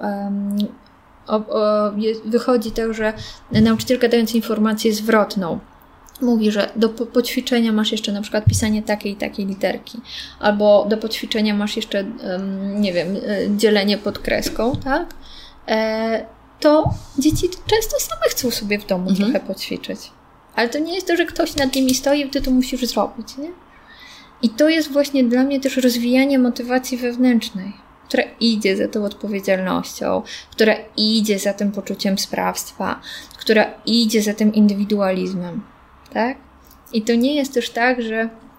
wychodzi tak, że nauczycielka dając informację zwrotną mówi, że do poćwiczenia masz jeszcze na przykład pisanie takiej i takiej literki, albo do poćwiczenia masz jeszcze, nie wiem, dzielenie pod kreską, tak? To dzieci często same chcą sobie w domu trochę poćwiczyć. Ale to nie jest to, że ktoś nad nimi stoi i ty to musisz zrobić, nie? I to jest właśnie dla mnie też rozwijanie motywacji wewnętrznej, która idzie za tą odpowiedzialnością, która idzie za tym poczuciem sprawstwa, która idzie za tym indywidualizmem, tak? I to nie jest też tak, że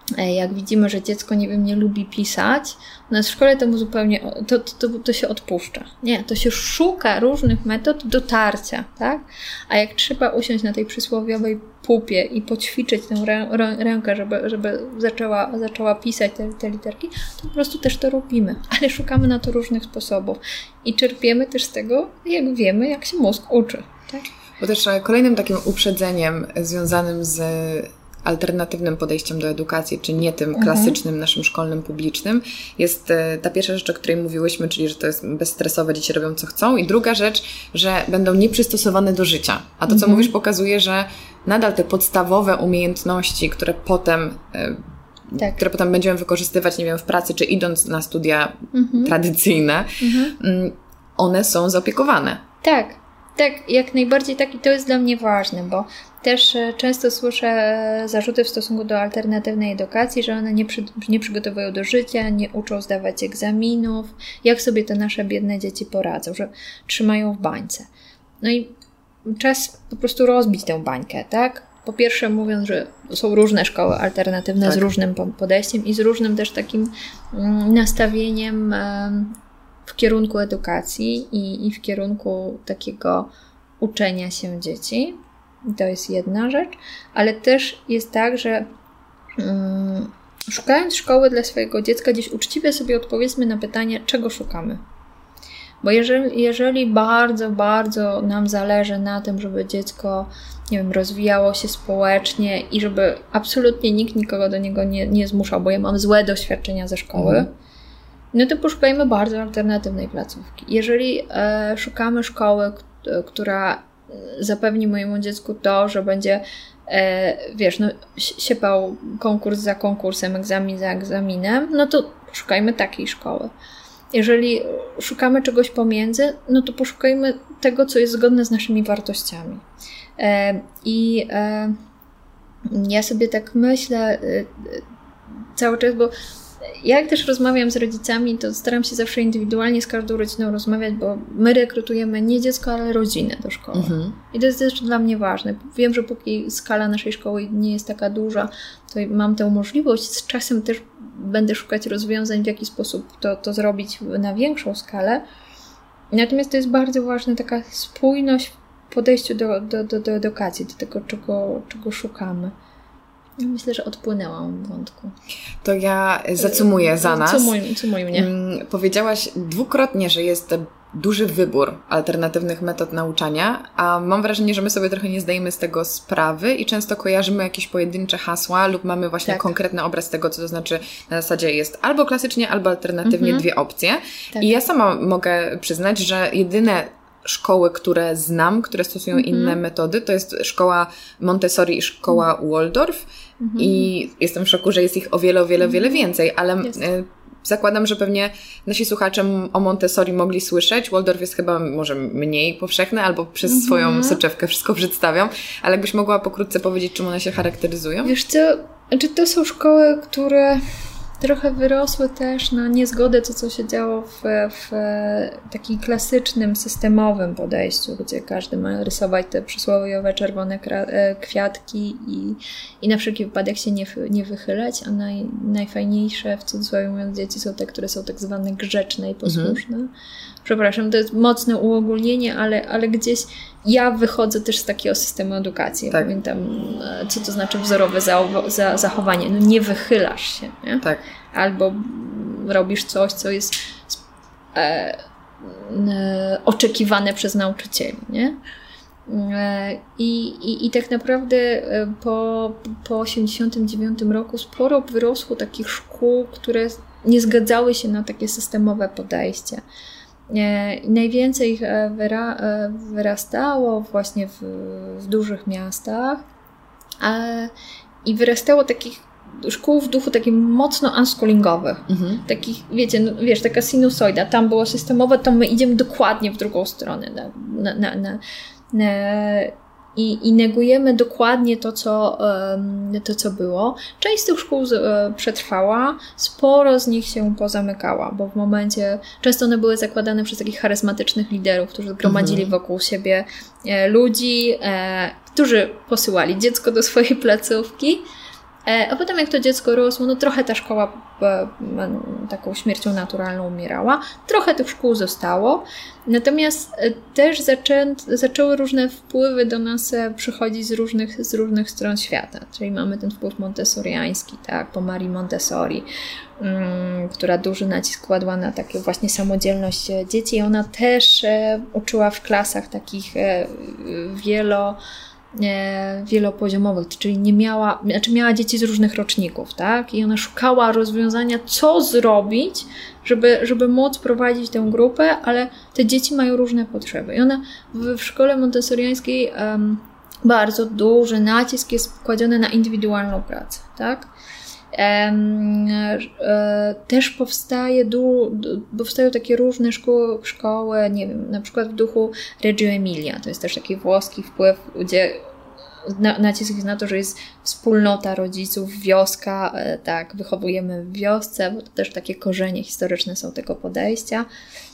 jak widzimy, że dziecko, nie lubi pisać, w szkole temu zupełnie, to się odpuszcza. Nie, to się szuka różnych metod dotarcia, tak? A jak trzeba usiąść na tej przysłowiowej pupie i poćwiczyć tę rękę, żeby zaczęła pisać te literki, to po prostu też to robimy. Ale szukamy na to różnych sposobów. I czerpiemy też z tego, jak wiemy, jak się mózg uczy, tak? Bo też kolejnym takim uprzedzeniem związanym z alternatywnym podejściem do edukacji, czy nie tym klasycznym, naszym szkolnym, publicznym, jest ta pierwsza rzecz, o której mówiłyśmy, czyli że to jest bezstresowe, dzieci robią co chcą, i druga rzecz, że będą nieprzystosowane do życia. A to, co mówisz, pokazuje, że nadal te podstawowe umiejętności, które potem będziemy wykorzystywać, nie wiem, w pracy, czy idąc na studia tradycyjne, one są zaopiekowane. Tak, jak najbardziej tak, i to jest dla mnie ważne, bo też często słyszę zarzuty w stosunku do alternatywnej edukacji, że one nie przygotowują do życia, nie uczą zdawać egzaminów, jak sobie te nasze biedne dzieci poradzą, że trzymają w bańce. No i czas po prostu rozbić tę bańkę, tak? Po pierwsze mówiąc, że są różne szkoły alternatywne z różnym podejściem i z różnym też takim nastawieniem w kierunku edukacji i w kierunku takiego uczenia się dzieci. To jest jedna rzecz, ale też jest tak, że szukając szkoły dla swojego dziecka, gdzieś uczciwie sobie odpowiedzmy na pytanie, czego szukamy. Bo jeżeli bardzo, bardzo nam zależy na tym, żeby dziecko, nie wiem, rozwijało się społecznie i żeby absolutnie nikt nikogo do niego nie zmuszał, bo ja mam złe doświadczenia ze szkoły, no to poszukajmy bardzo alternatywnej placówki. Jeżeli szukamy szkoły, która zapewni mojemu dziecku to, że będzie siepał konkurs za konkursem, egzamin za egzaminem, no to szukajmy takiej szkoły. Jeżeli szukamy czegoś pomiędzy, no to poszukajmy tego, co jest zgodne z naszymi wartościami. Ja sobie tak myślę cały czas, bo jak też rozmawiam z rodzicami, to staram się zawsze indywidualnie z każdą rodziną rozmawiać, bo my rekrutujemy nie dziecko, ale rodzinę do szkoły. I to jest też dla mnie ważne. Wiem, że póki skala naszej szkoły nie jest taka duża, to mam tę możliwość. Z czasem też będę szukać rozwiązań, w jaki sposób to zrobić na większą skalę. Natomiast to jest bardzo ważna taka spójność w podejściu do edukacji, do tego, czego szukamy. Myślę, że odpłynęłam w wątku. To ja zacumuję za nas. Cumuj mnie. Powiedziałaś dwukrotnie, że jest duży wybór alternatywnych metod nauczania, a mam wrażenie, że my sobie trochę nie zdajemy z tego sprawy i często kojarzymy jakieś pojedyncze hasła lub mamy właśnie konkretny obraz tego, co to znaczy na zasadzie jest albo klasycznie, albo alternatywnie dwie opcje. Tak. I ja sama mogę przyznać, że jedyne szkoły, które znam, które stosują inne metody, to jest szkoła Montessori i szkoła Waldorf i jestem w szoku, że jest ich o wiele więcej, ale zakładam, że pewnie nasi słuchacze o Montessori mogli słyszeć. Waldorf jest chyba może mniej powszechny, albo przez swoją soczewkę wszystko przedstawiam, ale jakbyś mogła pokrótce powiedzieć, czym one się charakteryzują? Wiesz co, to są szkoły, które trochę wyrosły też na niezgodę, co się działo w takim klasycznym, systemowym podejściu, gdzie każdy ma rysować te przysłowiowe czerwone kwiatki i na wszelki wypadek się nie wychylać, a najfajniejsze, w cudzysłowie mówiąc, dzieci są te, które są tak zwane grzeczne i posłuszne. Przepraszam, to jest mocne uogólnienie, ale gdzieś ja wychodzę też z takiego systemu edukacji. Tak. Pamiętam, co to znaczy wzorowe zachowanie. No nie wychylasz się, nie? Tak. Albo robisz coś, co jest oczekiwane przez nauczycieli, nie? I tak naprawdę po 1989 roku sporo wyrosło takich szkół, które nie zgadzały się na takie systemowe podejście. Najwięcej ich wyrastało właśnie w dużych miastach i wyrastało takich szkół w duchu takim mocno unschoolingowych. Takich, wiecie, no, wiesz, taka sinusoida. Tam było systemowe, to my idziemy dokładnie w drugą stronę. I negujemy dokładnie to, co było. Część z tych szkół przetrwała, sporo z nich się pozamykała, bo w momencie, często one były zakładane przez takich charyzmatycznych liderów, którzy zgromadzili wokół siebie ludzi, którzy posyłali dziecko do swojej placówki, A potem jak to dziecko rosło, no trochę ta szkoła taką śmiercią naturalną umierała, trochę tych szkół zostało, natomiast też zaczęły różne wpływy do nas przychodzić z różnych stron świata, czyli mamy ten wpływ montessoriański, tak, po Marii Montessori, która duży nacisk kładła na taką właśnie samodzielność dzieci i ona też uczyła w klasach takich wielopoziomowych, czyli miała dzieci z różnych roczników, tak? I ona szukała rozwiązania, co zrobić, żeby móc prowadzić tę grupę, ale te dzieci mają różne potrzeby. I ona w szkole montessoriańskiej bardzo duży nacisk jest kładziony na indywidualną pracę, tak? Też powstają takie różne szkoły, nie wiem, na przykład w duchu Reggio Emilia, to jest też taki włoski wpływ, gdzie nacisk jest na to, że jest wspólnota rodziców, wioska, tak, wychowujemy w wiosce, bo to też takie korzenie historyczne są tego podejścia.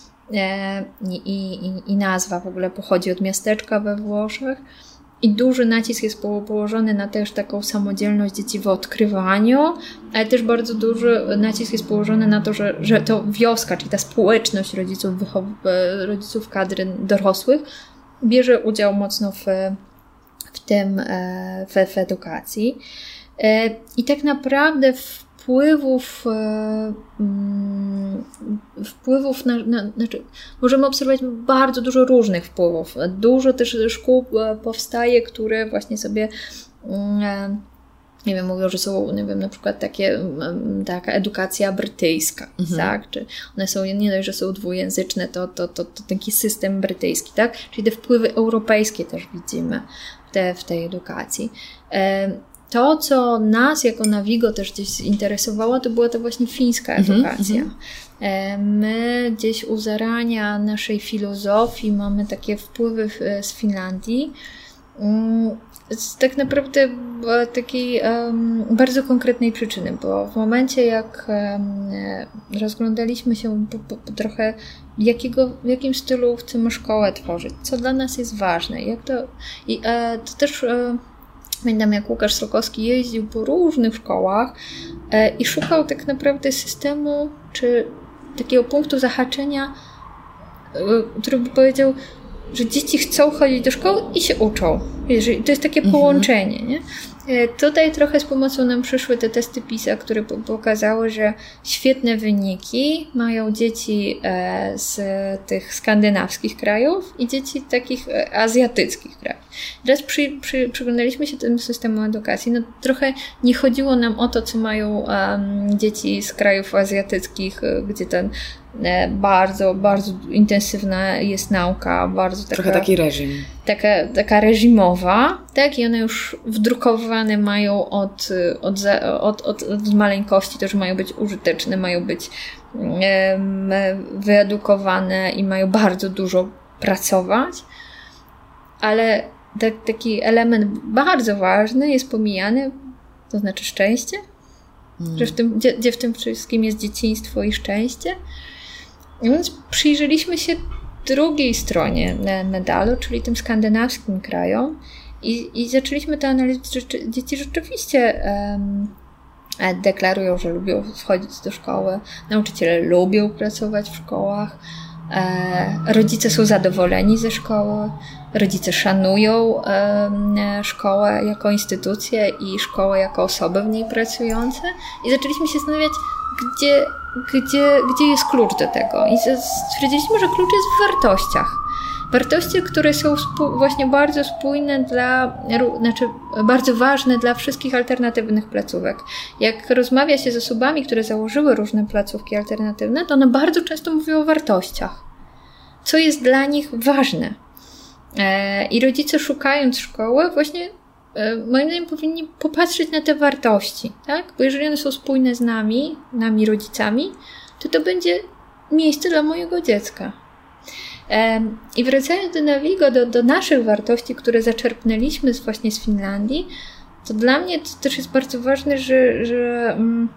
I nazwa w ogóle pochodzi od miasteczka we Włoszech. I duży nacisk jest położony na też taką samodzielność dzieci w odkrywaniu, ale też bardzo duży nacisk jest położony na to, że to wioska, czyli ta społeczność rodziców kadry dorosłych bierze udział mocno w tym, w edukacji. I tak naprawdę wpływów znaczy możemy obserwować bardzo dużo różnych wpływów. Dużo też szkół powstaje, które właśnie sobie nie wiem, mówią, że są, nie wiem, na przykład taka edukacja brytyjska, tak? Czy one są, nie dość, że są dwujęzyczne, to taki system brytyjski, tak? Czyli te wpływy europejskie też widzimy w tej edukacji. To, co nas jako Navigo też gdzieś interesowało, to była to właśnie fińska edukacja. My gdzieś u zarania naszej filozofii mamy takie wpływy z Finlandii, z tak naprawdę takiej bardzo konkretnej przyczyny, bo w momencie jak rozglądaliśmy się trochę w jakim stylu chcemy szkołę tworzyć, co dla nas jest ważne, to też pamiętam, jak Łukasz Srokowski jeździł po różnych szkołach i szukał tak naprawdę systemu, czy takiego punktu zahaczenia, który by powiedział, że dzieci chcą chodzić do szkoły i się uczą. To jest takie połączenie, nie? Tutaj trochę z pomocą nam przyszły te testy PISA, które pokazały, że świetne wyniki mają dzieci z tych skandynawskich krajów i dzieci takich azjatyckich krajów. Teraz przyglądaliśmy się temu systemu edukacji. No, trochę nie chodziło nam o to, co mają dzieci z krajów azjatyckich, gdzie ten bardzo, bardzo intensywna jest nauka, bardzo taka... Trochę taki reżim. Taka reżimowa, tak? I one już wdrukowane mają od maleńkości, to, że mają być użyteczne, mają być wyedukowane i mają bardzo dużo pracować, ale taki element bardzo ważny jest pomijany, to znaczy szczęście, że w tym wszystkim jest dzieciństwo i szczęście. Więc przyjrzeliśmy się drugiej stronie medalu, czyli tym skandynawskim krajom i zaczęliśmy to analizować. Dzieci rzeczywiście deklarują, że lubią wchodzić do szkoły, nauczyciele lubią pracować w szkołach, rodzice są zadowoleni ze szkoły, rodzice szanują szkołę jako instytucję i szkołę jako osoby w niej pracujące i zaczęliśmy się zastanawiać, gdzie jest klucz do tego. I stwierdziliśmy, że klucz jest w wartościach. Wartości, które są właśnie bardzo spójne bardzo ważne dla wszystkich alternatywnych placówek. Jak rozmawia się z osobami, które założyły różne placówki alternatywne, to one bardzo często mówią o wartościach. Co jest dla nich ważne. I rodzice, szukając szkoły, właśnie moim zdaniem powinni popatrzeć na te wartości, tak? Bo jeżeli one są spójne z nami rodzicami, to będzie miejsce dla mojego dziecka. I wracając do Navigo, do naszych wartości, które zaczerpnęliśmy właśnie z Finlandii, to dla mnie to też jest bardzo ważne, że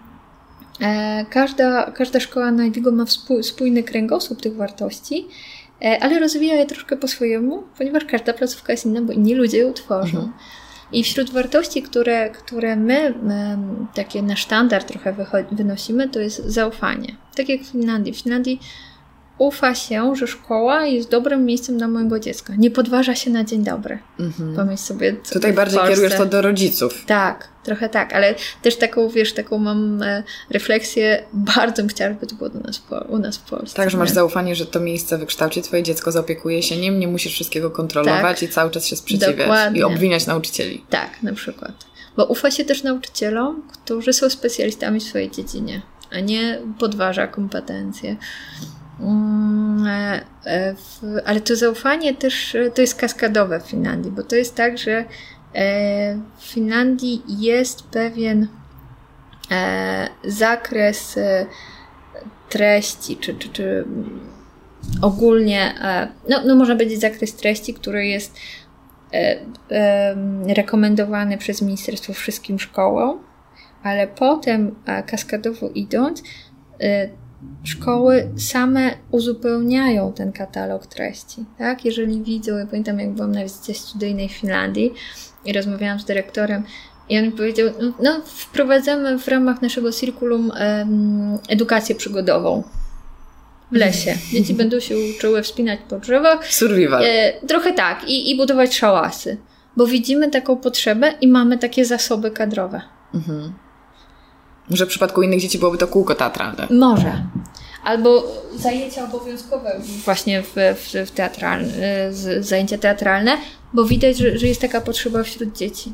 każda szkoła Navigo ma spójny kręgosłup tych wartości, ale rozwija je troszkę po swojemu, ponieważ każda placówka jest inna, bo inni ludzie ją tworzą. I wśród wartości, które my takie na sztandar trochę wynosimy, to jest zaufanie. Tak jak w Finlandii. W Finlandii ufa się, że szkoła jest dobrym miejscem dla mojego dziecka. Nie podważa się na dzień dobry. Pomyśl sobie, co tutaj bardziej kierujesz to do rodziców. Tak, trochę tak, ale też taką mam refleksję, bardzo bym chciała, żeby to było u nas w Polsce. Tak, że masz zaufanie, że to miejsce wykształci twoje dziecko, zaopiekuje się nim, nie musisz wszystkiego kontrolować i cały czas się sprzeciwiać. Dokładnie. I obwiniać nauczycieli. Tak, na przykład. Bo ufa się też nauczycielom, którzy są specjalistami w swojej dziedzinie, a nie podważa kompetencje. Ale to zaufanie też to jest kaskadowe w Finlandii, bo to jest tak, że w Finlandii jest pewien zakres treści, czy ogólnie, można powiedzieć zakres treści, który jest rekomendowany przez ministerstwo wszystkim szkołom, ale potem kaskadowo idąc, szkoły same uzupełniają ten katalog treści, tak? Jeżeli widzą, ja pamiętam, jak byłam na wizycie studyjnej w Finlandii i rozmawiałam z dyrektorem i on mi powiedział, wprowadzamy w ramach naszego circulum edukację przygodową w lesie. Dzieci będą się uczyły wspinać po drzewach. Survival. Trochę tak. I budować szałasy. Bo widzimy taką potrzebę i mamy takie zasoby kadrowe. Może w przypadku innych dzieci byłoby to kółko teatralne. Może. Albo zajęcia obowiązkowe właśnie zajęcia teatralne, bo widać, że jest taka potrzeba wśród dzieci.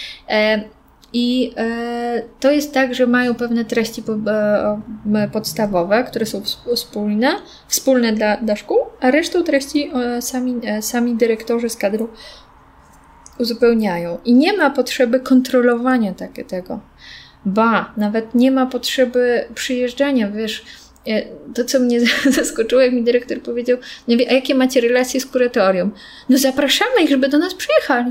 I to jest tak, że mają pewne treści podstawowe, które są wspólne dla szkół, a resztą treści sami dyrektorzy z kadru uzupełniają. I nie ma potrzeby kontrolowania tego. Nawet nie ma potrzeby przyjeżdżania, wiesz, to co mnie zaskoczyło, jak mi dyrektor powiedział, a jakie macie relacje z kuratorium? Zapraszamy ich, żeby do nas przyjechali.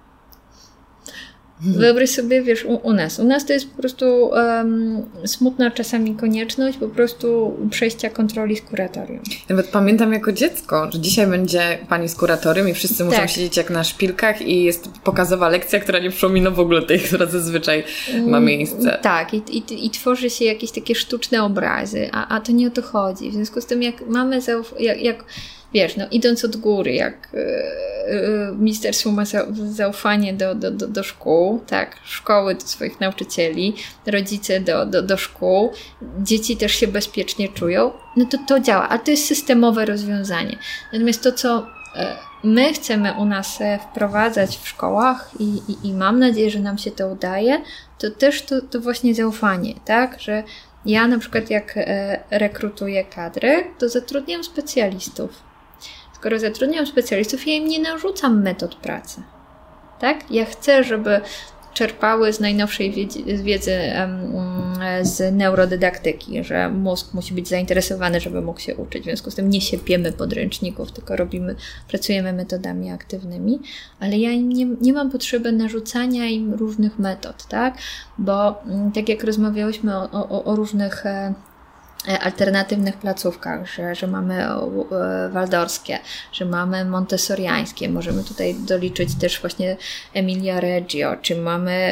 Wyobraź sobie, wiesz, u nas to jest po prostu smutna czasami konieczność po prostu przejścia kontroli z kuratorium. Nawet pamiętam jako dziecko, że dzisiaj będzie pani z kuratorium i wszyscy muszą siedzieć jak na szpilkach i jest pokazowa lekcja, która nie przypomina w ogóle tej, która zazwyczaj ma miejsce. Tak, i tworzy się jakieś takie sztuczne obrazy, a to nie o to chodzi. W związku z tym, jak mamy wiesz, idąc od góry, jak ministerstwo ma zaufanie do szkół, tak, szkoły do swoich nauczycieli, rodzice do szkół, dzieci też się bezpiecznie czują, to działa, a to jest systemowe rozwiązanie. Natomiast to, co my chcemy u nas wprowadzać w szkołach i mam nadzieję, że nam się to udaje, to też to właśnie zaufanie, tak, że ja na przykład jak rekrutuję kadry, to zatrudniam specjalistów. Skoro zatrudniam specjalistów, ja im nie narzucam metod pracy. Tak? Ja chcę, żeby czerpały z najnowszej wiedzy z neurodydaktyki, że mózg musi być zainteresowany, żeby mógł się uczyć. W związku z tym nie siepiemy podręczników, tylko pracujemy metodami aktywnymi, ale ja im nie mam potrzeby narzucania im różnych metod, tak? Bo tak jak rozmawiałyśmy o różnych alternatywnych placówkach, że mamy waldorskie, że mamy montessoriańskie, możemy tutaj doliczyć też właśnie Emilia Reggio, czy mamy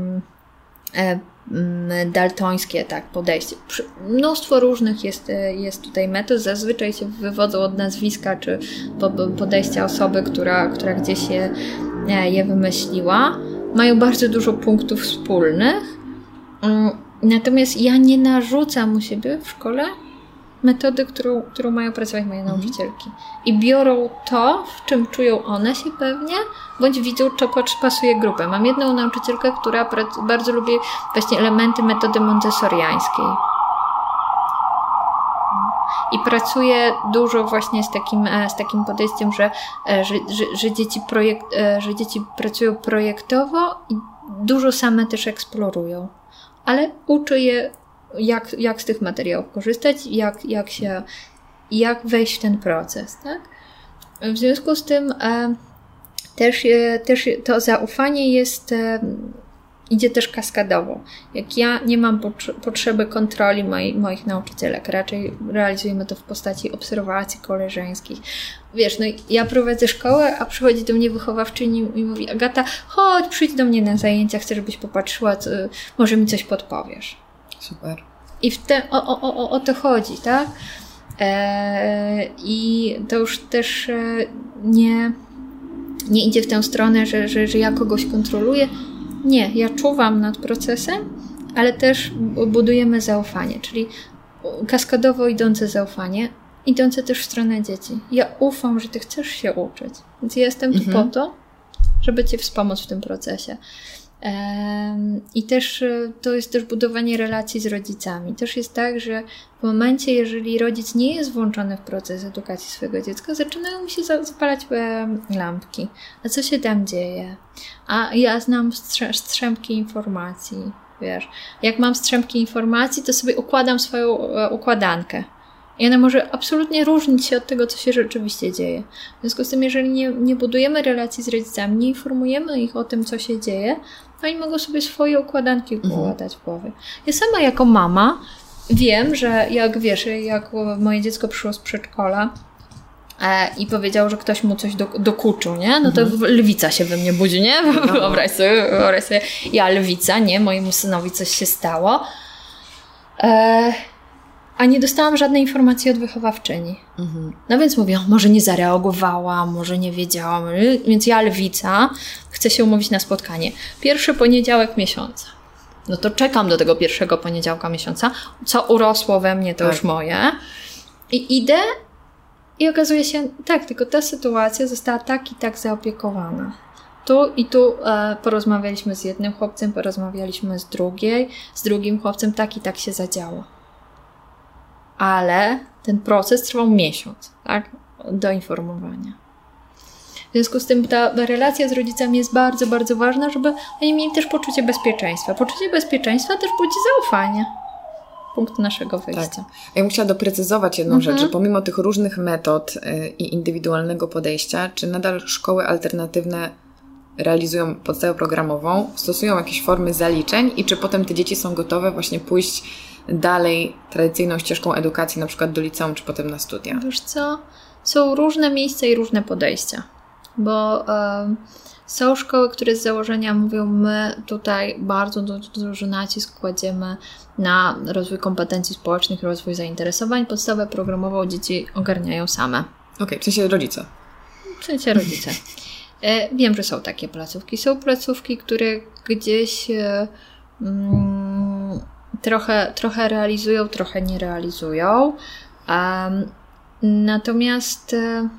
daltońskie podejście. Mnóstwo różnych jest tutaj metod, zazwyczaj się wywodzą od nazwiska, czy podejścia osoby, która gdzieś je wymyśliła. Mają bardzo dużo punktów wspólnych. Natomiast ja nie narzucam u siebie w szkole metody, którą mają pracować moje nauczycielki. I biorą to, w czym czują one się pewnie, bądź widzą, co pasuje grupę. Mam jedną nauczycielkę, która bardzo lubi właśnie elementy metody montessoriańskiej. I pracuje dużo właśnie z takim podejściem, że dzieci pracują projektowo i dużo same też eksplorują. Ale uczy je, jak z tych materiałów korzystać, jak wejść w ten proces, tak? W związku z tym też to zaufanie jest idzie też kaskadowo. Jak ja nie mam potrzeby kontroli moich nauczycielek, raczej realizujemy to w postaci obserwacji koleżeńskich. Wiesz, no ja prowadzę szkołę, a przychodzi do mnie wychowawczyni i mówi: Agata, chodź, przyjdź do mnie na zajęcia, chcę, żebyś popatrzyła, może mi coś podpowiesz. Super. I o to chodzi, tak? I to już też nie idzie w tę stronę, że ja kogoś kontroluję. Nie, ja czuwam nad procesem, ale też budujemy zaufanie, czyli kaskadowo idące zaufanie, idące też w stronę dzieci. Ja ufam, że ty chcesz się uczyć, więc ja jestem tu po to, żeby cię wspomóc w tym procesie. I też to jest też budowanie relacji z rodzicami. Też jest tak, że w momencie, jeżeli rodzic nie jest włączony w proces edukacji swojego dziecka, zaczynają mu się zapalać lampki. A co się tam dzieje? A ja znam strzępki informacji. Wiesz, jak mam strzępki informacji, to sobie układam swoją układankę. I ona może absolutnie różnić się od tego, co się rzeczywiście dzieje. W związku z tym, jeżeli nie budujemy relacji z rodzicami, nie informujemy ich o tym, co się dzieje, to oni mogą sobie swoje układanki układać w głowie. Ja sama jako mama wiem, że jak moje dziecko przyszło z przedszkola i powiedział, że ktoś mu coś dokuczył, nie? No to lwica się we mnie budzi, nie? Wyobraź sobie, ja lwica, nie? Mojemu synowi coś się stało. A nie dostałam żadnej informacji od wychowawczyni. No więc mówię, może nie zareagowałam, może nie wiedziałam, więc ja lwica, chcę się umówić na spotkanie. 1. poniedziałek miesiąca. No to czekam do tego 1. poniedziałka miesiąca. Co urosło we mnie, to już moje. I idę i okazuje się, tak, tylko ta sytuacja została tak i tak zaopiekowana. Tu i tu porozmawialiśmy z jednym chłopcem, porozmawialiśmy z drugim chłopcem, tak i tak się zadziało. Ale ten proces trwał miesiąc, tak? Do informowania. W związku z tym ta relacja z rodzicami jest bardzo, bardzo ważna, żeby oni mieli też poczucie bezpieczeństwa. Poczucie bezpieczeństwa też budzi zaufanie. Punkt naszego wyjścia. Tak. Ja bym chciała doprecyzować jedną rzecz, że pomimo tych różnych metod i indywidualnego podejścia, czy nadal szkoły alternatywne realizują podstawę programową, stosują jakieś formy zaliczeń i czy potem te dzieci są gotowe właśnie pójść dalej tradycyjną ścieżką edukacji, na przykład do liceum, czy potem na studia? Wiesz co? Są różne miejsca i różne podejścia, bo są szkoły, które z założenia mówią, my tutaj bardzo duży nacisk kładziemy na rozwój kompetencji społecznych, rozwój zainteresowań. Podstawę programową dzieci ogarniają same. Okej, w sensie rodzice. W sensie rodzice. Wiem, że są takie placówki. Są placówki, które gdzieś trochę realizują, trochę nie realizują. Natomiast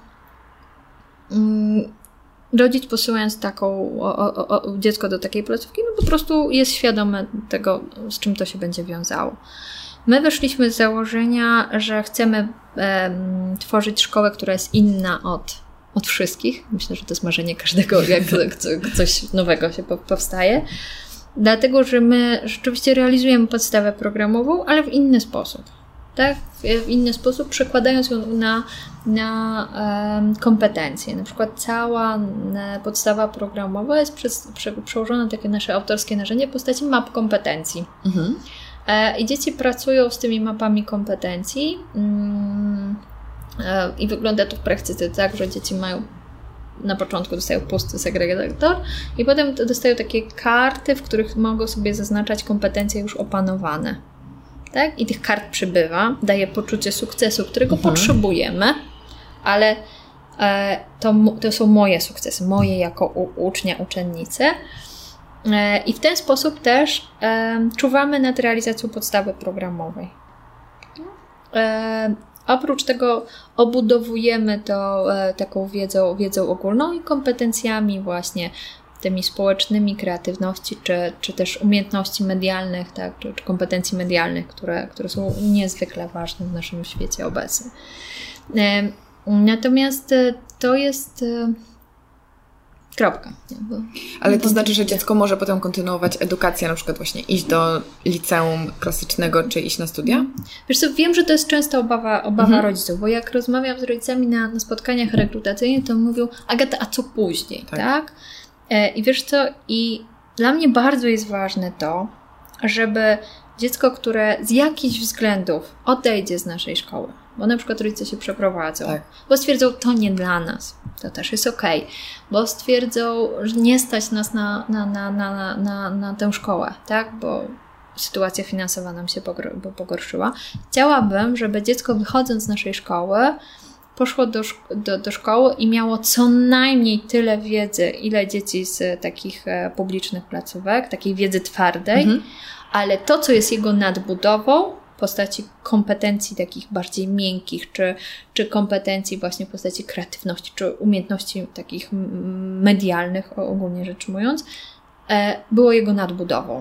rodzic posyłając dziecko do takiej placówki, no po prostu jest świadomy tego, z czym to się będzie wiązało. My wyszliśmy z założenia, że chcemy tworzyć szkołę, która jest inna od wszystkich. Myślę, że to jest marzenie każdego, jak coś nowego się powstaje. Dlatego, że my rzeczywiście realizujemy podstawę programową, ale w inny sposób. Tak? W inny sposób, przekładając ją na kompetencje. Na przykład cała podstawa programowa jest przełożona na takie nasze autorskie narzędzie w postaci map kompetencji. I dzieci pracują z tymi mapami kompetencji i wygląda to w praktyce tak, że dzieci na początku dostają pusty segregator i potem dostają takie karty, w których mogą sobie zaznaczać kompetencje już opanowane. Tak? I tych kart przybywa, daje poczucie sukcesu, którego potrzebujemy, ale to są moje sukcesy, moje jako ucznia, uczennicy. I w ten sposób też czuwamy nad realizacją podstawy programowej. Oprócz tego obudowujemy to taką wiedzą ogólną i kompetencjami właśnie tymi społecznymi, kreatywności, czy też umiejętności medialnych, tak, czy kompetencji medialnych, które są niezwykle ważne w naszym świecie obecnym. Natomiast to jest kropka. Ale to znaczy, że dziecko może potem kontynuować edukację, na przykład właśnie iść do liceum klasycznego, czy iść na studia? Wiesz co, wiem, że to jest często obawa rodziców, bo jak rozmawiam z rodzicami na spotkaniach rekrutacyjnych, to mówią, Agata, a co później, tak? I wiesz co, i dla mnie bardzo jest ważne to, żeby dziecko, które z jakichś względów odejdzie z naszej szkoły, bo na przykład rodzice się przeprowadzą, bo stwierdzą, to nie dla nas, to też jest okej, bo stwierdzą, że nie stać nas na tę szkołę, tak, bo sytuacja finansowa nam się pogorszyła. Chciałabym, żeby dziecko wychodząc z naszej szkoły poszło do szkoły i miało co najmniej tyle wiedzy, ile dzieci z takich publicznych placówek, takiej wiedzy twardej, ale to, co jest jego nadbudową w postaci kompetencji takich bardziej miękkich, czy kompetencji właśnie w postaci kreatywności, czy umiejętności takich medialnych, ogólnie rzecz ujmując, było jego nadbudową.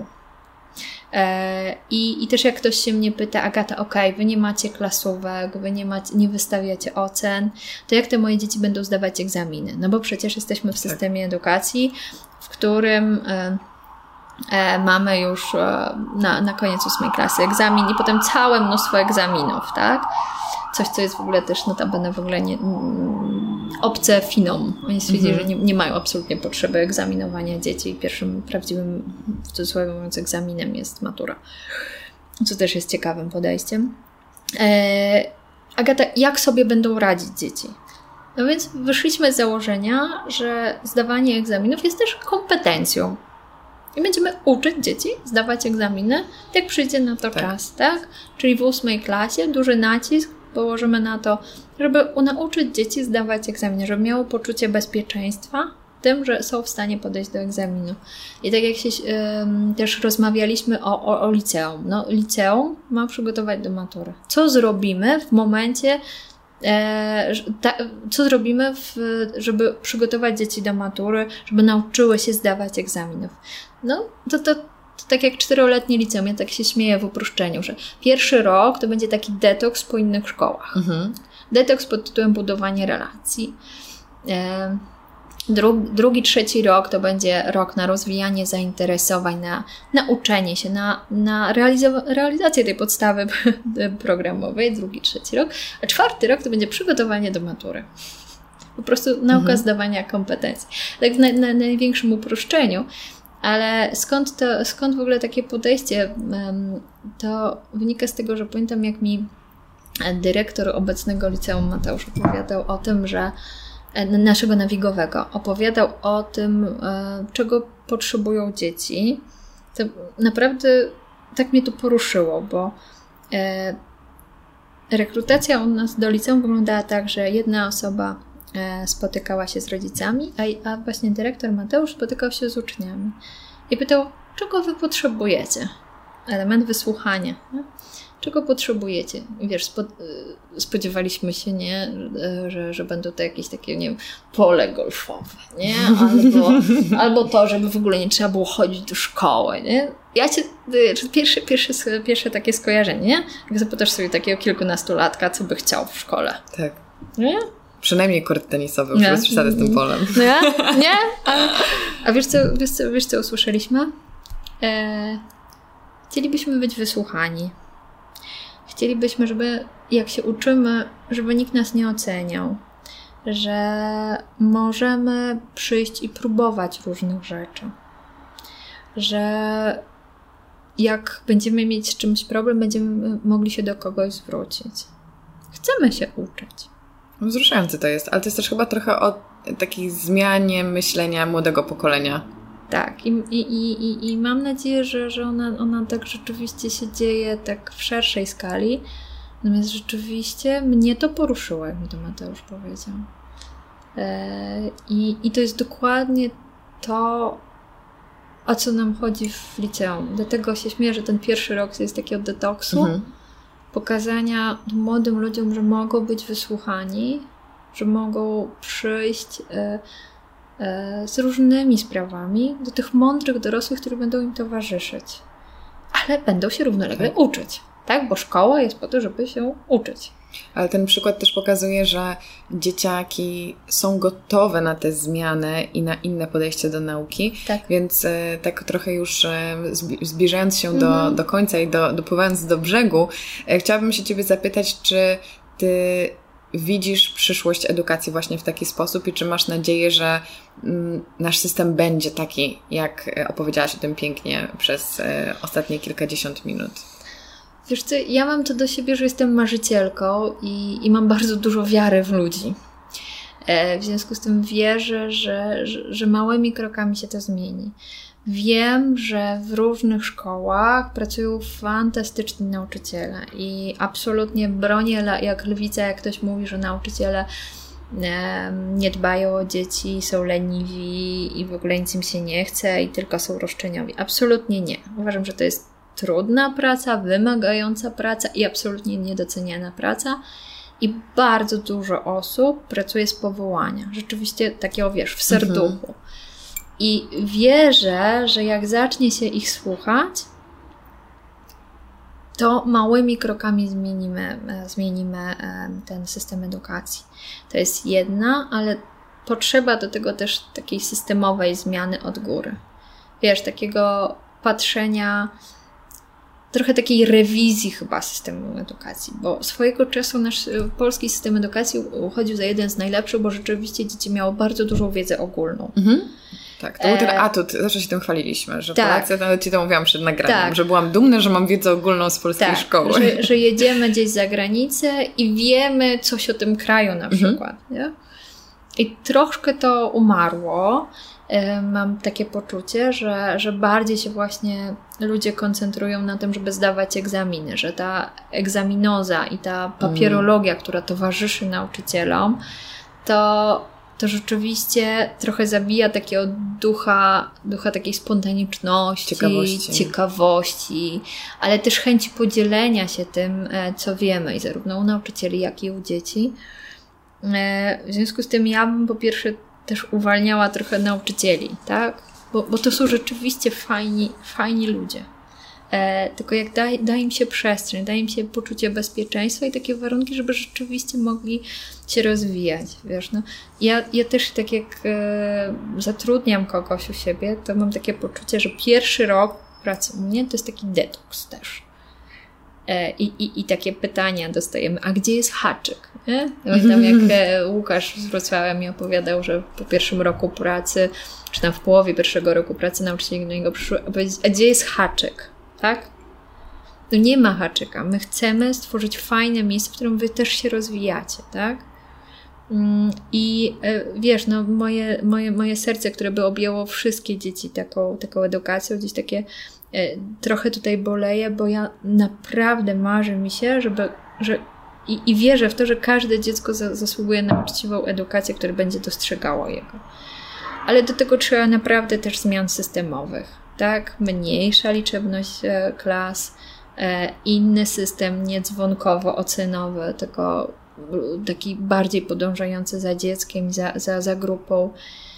I też jak ktoś się mnie pyta, Agata, wy nie macie klasówek, wy nie wystawiacie ocen, to jak te moje dzieci będą zdawać egzaminy? No bo przecież jesteśmy w systemie edukacji, w którym mamy już na koniec 8 klasy egzamin i potem całe mnóstwo egzaminów, tak? Coś, co jest w ogóle też notabene w ogóle obce Finom. Oni stwierdzili, że nie mają absolutnie potrzeby egzaminowania dzieci. Pierwszym prawdziwym, w cudzysłowie mówiąc, egzaminem jest matura. Co też jest ciekawym podejściem. Agata, jak sobie będą radzić dzieci? No więc wyszliśmy z założenia, że zdawanie egzaminów jest też kompetencją. I będziemy uczyć dzieci zdawać egzaminy, jak przyjdzie na to czas, tak? Czyli w 8 klasie duży nacisk położymy na to, żeby nauczyć dzieci zdawać egzaminy, żeby miało poczucie bezpieczeństwa w tym, że są w stanie podejść do egzaminu. I tak jak się też rozmawialiśmy o liceum. No, liceum ma przygotować do matury. Co zrobimy w momencie, żeby przygotować dzieci do matury, żeby nauczyły się zdawać egzaminów? No, to tak jak 4-letnie liceum, ja tak się śmieję w uproszczeniu, że pierwszy rok to będzie taki detoks po innych szkołach. Detoks pod tytułem budowanie relacji. Drugi, trzeci rok to będzie rok na rozwijanie zainteresowań, na uczenie się, na realizację tej podstawy programowej, drugi, trzeci rok, a 4. rok to będzie przygotowanie do matury. Po prostu nauka zdawania kompetencji. Tak na największym uproszczeniu. Ale skąd w ogóle takie podejście? To wynika z tego, że pamiętam, jak mi dyrektor obecnego liceum Mateusz opowiadał o tym, że naszego nawigowego, opowiadał o tym, czego potrzebują dzieci. To naprawdę tak mnie to poruszyło, bo rekrutacja u nas do liceum wyglądała tak, że jedna osoba spotykała się z rodzicami, a właśnie dyrektor Mateusz spotykał się z uczniami i pytał, czego wy potrzebujecie? Element wysłuchania. Nie? Czego potrzebujecie? I wiesz, spodziewaliśmy się, nie, że będą to jakieś takie, nie wiem, pole golfowe, nie? Albo to, żeby w ogóle nie trzeba było chodzić do szkoły, nie? Pierwsze takie skojarzenie, nie? Jak zapytasz sobie takiego kilkunastolatka, co by chciał w szkole. Tak. Nie? Przynajmniej kort tenisowy, już bez przesady z tym polem. Nie? A wiesz co usłyszeliśmy? Chcielibyśmy być wysłuchani. Chcielibyśmy, żeby jak się uczymy, żeby nikt nas nie oceniał. Że możemy przyjść i próbować różnych rzeczy. Że jak będziemy mieć z czymś problem, będziemy mogli się do kogoś zwrócić. Chcemy się uczyć. Wzruszające to jest, ale to jest też chyba trochę o takiej zmianie myślenia młodego pokolenia. Tak, i mam nadzieję, że ona tak rzeczywiście się dzieje tak w szerszej skali. Natomiast rzeczywiście mnie to poruszyło, jak mi to Mateusz powiedział. I to jest dokładnie to, o co nam chodzi w liceum. Dlatego się śmieję, że ten pierwszy rok jest taki od detoksu. Pokazania młodym ludziom, że mogą być wysłuchani, że mogą przyjść z różnymi sprawami do tych mądrych dorosłych, którzy będą im towarzyszyć. Ale będą się równolegle uczyć, tak? Bo szkoła jest po to, żeby się uczyć. Ale ten przykład też pokazuje, że dzieciaki są gotowe na tę zmianę i na inne podejście do nauki, więc tak trochę już zbliżając się do końca i dopływając do brzegu, chciałabym się Ciebie zapytać, czy Ty widzisz przyszłość edukacji właśnie w taki sposób i czy masz nadzieję, że nasz system będzie taki, jak opowiedziałaś o tym pięknie przez ostatnie kilkadziesiąt minut? Wiesz co, ja mam to do siebie, że jestem marzycielką i mam bardzo dużo wiary w ludzi. W związku z tym wierzę, że małymi krokami się to zmieni. Wiem, że w różnych szkołach pracują fantastyczni nauczyciele i absolutnie bronię jak lwica, jak ktoś mówi, że nauczyciele nie dbają o dzieci, są leniwi i w ogóle nic im się nie chce i tylko są roszczeniowi. Absolutnie nie. Uważam, że to jest trudna praca, wymagająca praca i absolutnie niedoceniana praca. I bardzo dużo osób pracuje z powołania. Rzeczywiście takiego, wiesz, w serduchu. I wierzę, że jak zacznie się ich słuchać, to małymi krokami zmienimy ten system edukacji. To jest jedna, ale potrzeba do tego też takiej systemowej zmiany od góry. Wiesz, takiego patrzenia, trochę takiej rewizji chyba systemu edukacji, bo swojego czasu nasz polski system edukacji uchodził za jeden z najlepszych, bo rzeczywiście dzieci miało bardzo dużą wiedzę ogólną. Tak, to był ten atut, zawsze się tym chwaliliśmy, że Polacy, nawet Ci to mówiłam przed nagraniem, że byłam dumna, że mam wiedzę ogólną z polskiej szkoły. Że jedziemy gdzieś za granicę i wiemy coś o tym kraju na przykład. Nie? I troszkę to umarło. Mam takie poczucie, że bardziej się właśnie ludzie koncentrują na tym, żeby zdawać egzaminy, że ta egzaminoza i ta papierologia, która towarzyszy nauczycielom, to rzeczywiście trochę zabija takiego ducha takiej spontaniczności, ciekawości, ale też chęci podzielenia się tym, co wiemy, i zarówno u nauczycieli, jak i u dzieci. W związku z tym ja bym po pierwsze też uwalniała trochę nauczycieli, tak? Bo to są rzeczywiście fajni ludzie. Tylko jak da im się przestrzeń, da im się poczucie bezpieczeństwa i takie warunki, żeby rzeczywiście mogli się rozwijać, wiesz, no. Ja też tak jak zatrudniam kogoś u siebie, to mam takie poczucie, że pierwszy rok pracy u mnie to jest taki detoks też. I takie pytania dostajemy, a gdzie jest haczyk? Pamiętam, jak Łukasz z Wrocławia mi opowiadał, że po pierwszym roku pracy, czy tam w połowie pierwszego roku pracy nauczyciele do niego przyszły powiedzieć, a gdzie jest haczyk? Tak? No nie ma haczyka. My chcemy stworzyć fajne miejsce, w którym wy też się rozwijacie, tak? I wiesz, no moje serce, które by objęło wszystkie dzieci taką edukacją, gdzieś takie trochę tutaj boleje, bo ja naprawdę marzy mi się, i wierzę w to, że każde dziecko zasługuje na uczciwą edukację, która będzie dostrzegała jego. Ale do tego trzeba naprawdę też zmian systemowych, tak? Mniejsza liczebność klas, inny system, nie dzwonkowo-ocenowy, tylko taki bardziej podążający za dzieckiem, za grupą.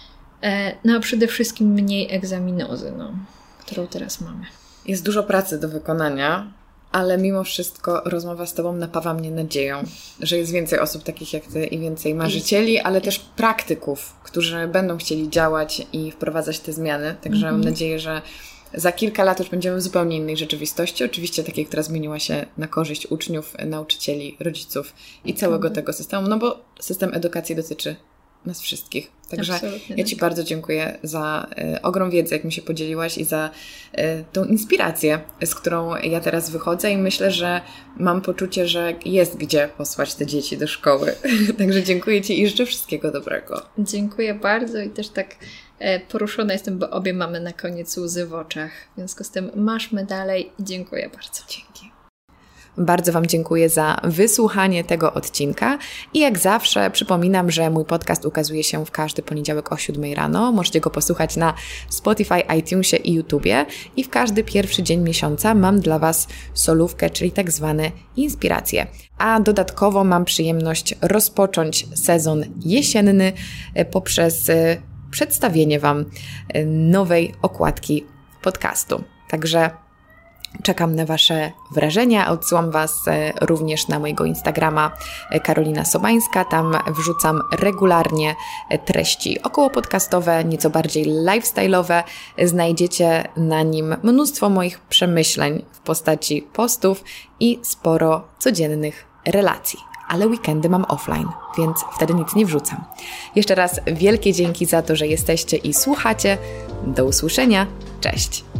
No a przede wszystkim mniej egzaminozy, którą teraz mamy. Jest dużo pracy do wykonania, ale mimo wszystko rozmowa z Tobą napawa mnie nadzieją, że jest więcej osób takich jak Ty i więcej marzycieli, ale też praktyków, którzy będą chcieli działać i wprowadzać te zmiany. Także mam nadzieję, że za kilka lat już będziemy w zupełnie innej rzeczywistości. Oczywiście takiej, która zmieniła się na korzyść uczniów, nauczycieli, rodziców i całego tego systemu, no bo system edukacji dotyczy nas wszystkich. Także absolutnie. Ja Ci bardzo dziękuję za ogrom wiedzy, jak mi się podzieliłaś i za tą inspirację, z którą ja teraz wychodzę i myślę, że mam poczucie, że jest gdzie posłać te dzieci do szkoły. Także dziękuję Ci i życzę wszystkiego dobrego. Dziękuję bardzo i też tak poruszona jestem, bo obie mamy na koniec łzy w oczach. W związku z tym maszmy dalej i dziękuję bardzo. Dzięki. Bardzo Wam dziękuję za wysłuchanie tego odcinka i jak zawsze przypominam, że mój podcast ukazuje się w każdy poniedziałek o 7 rano. Możecie go posłuchać na Spotify, iTunesie i YouTubie i w każdy pierwszy dzień miesiąca mam dla Was solówkę, czyli tak zwane inspiracje. A dodatkowo mam przyjemność rozpocząć sezon jesienny poprzez przedstawienie Wam nowej okładki podcastu. Także czekam na Wasze wrażenia. Odsyłam Was również na mojego Instagrama Karolina Sobańska. Tam wrzucam regularnie treści okołopodcastowe, nieco bardziej lifestyle'owe. Znajdziecie na nim mnóstwo moich przemyśleń w postaci postów i sporo codziennych relacji. ale weekendy mam offline, więc wtedy nic nie wrzucam. Jeszcze raz wielkie dzięki za to, że jesteście i słuchacie. Do usłyszenia. Cześć!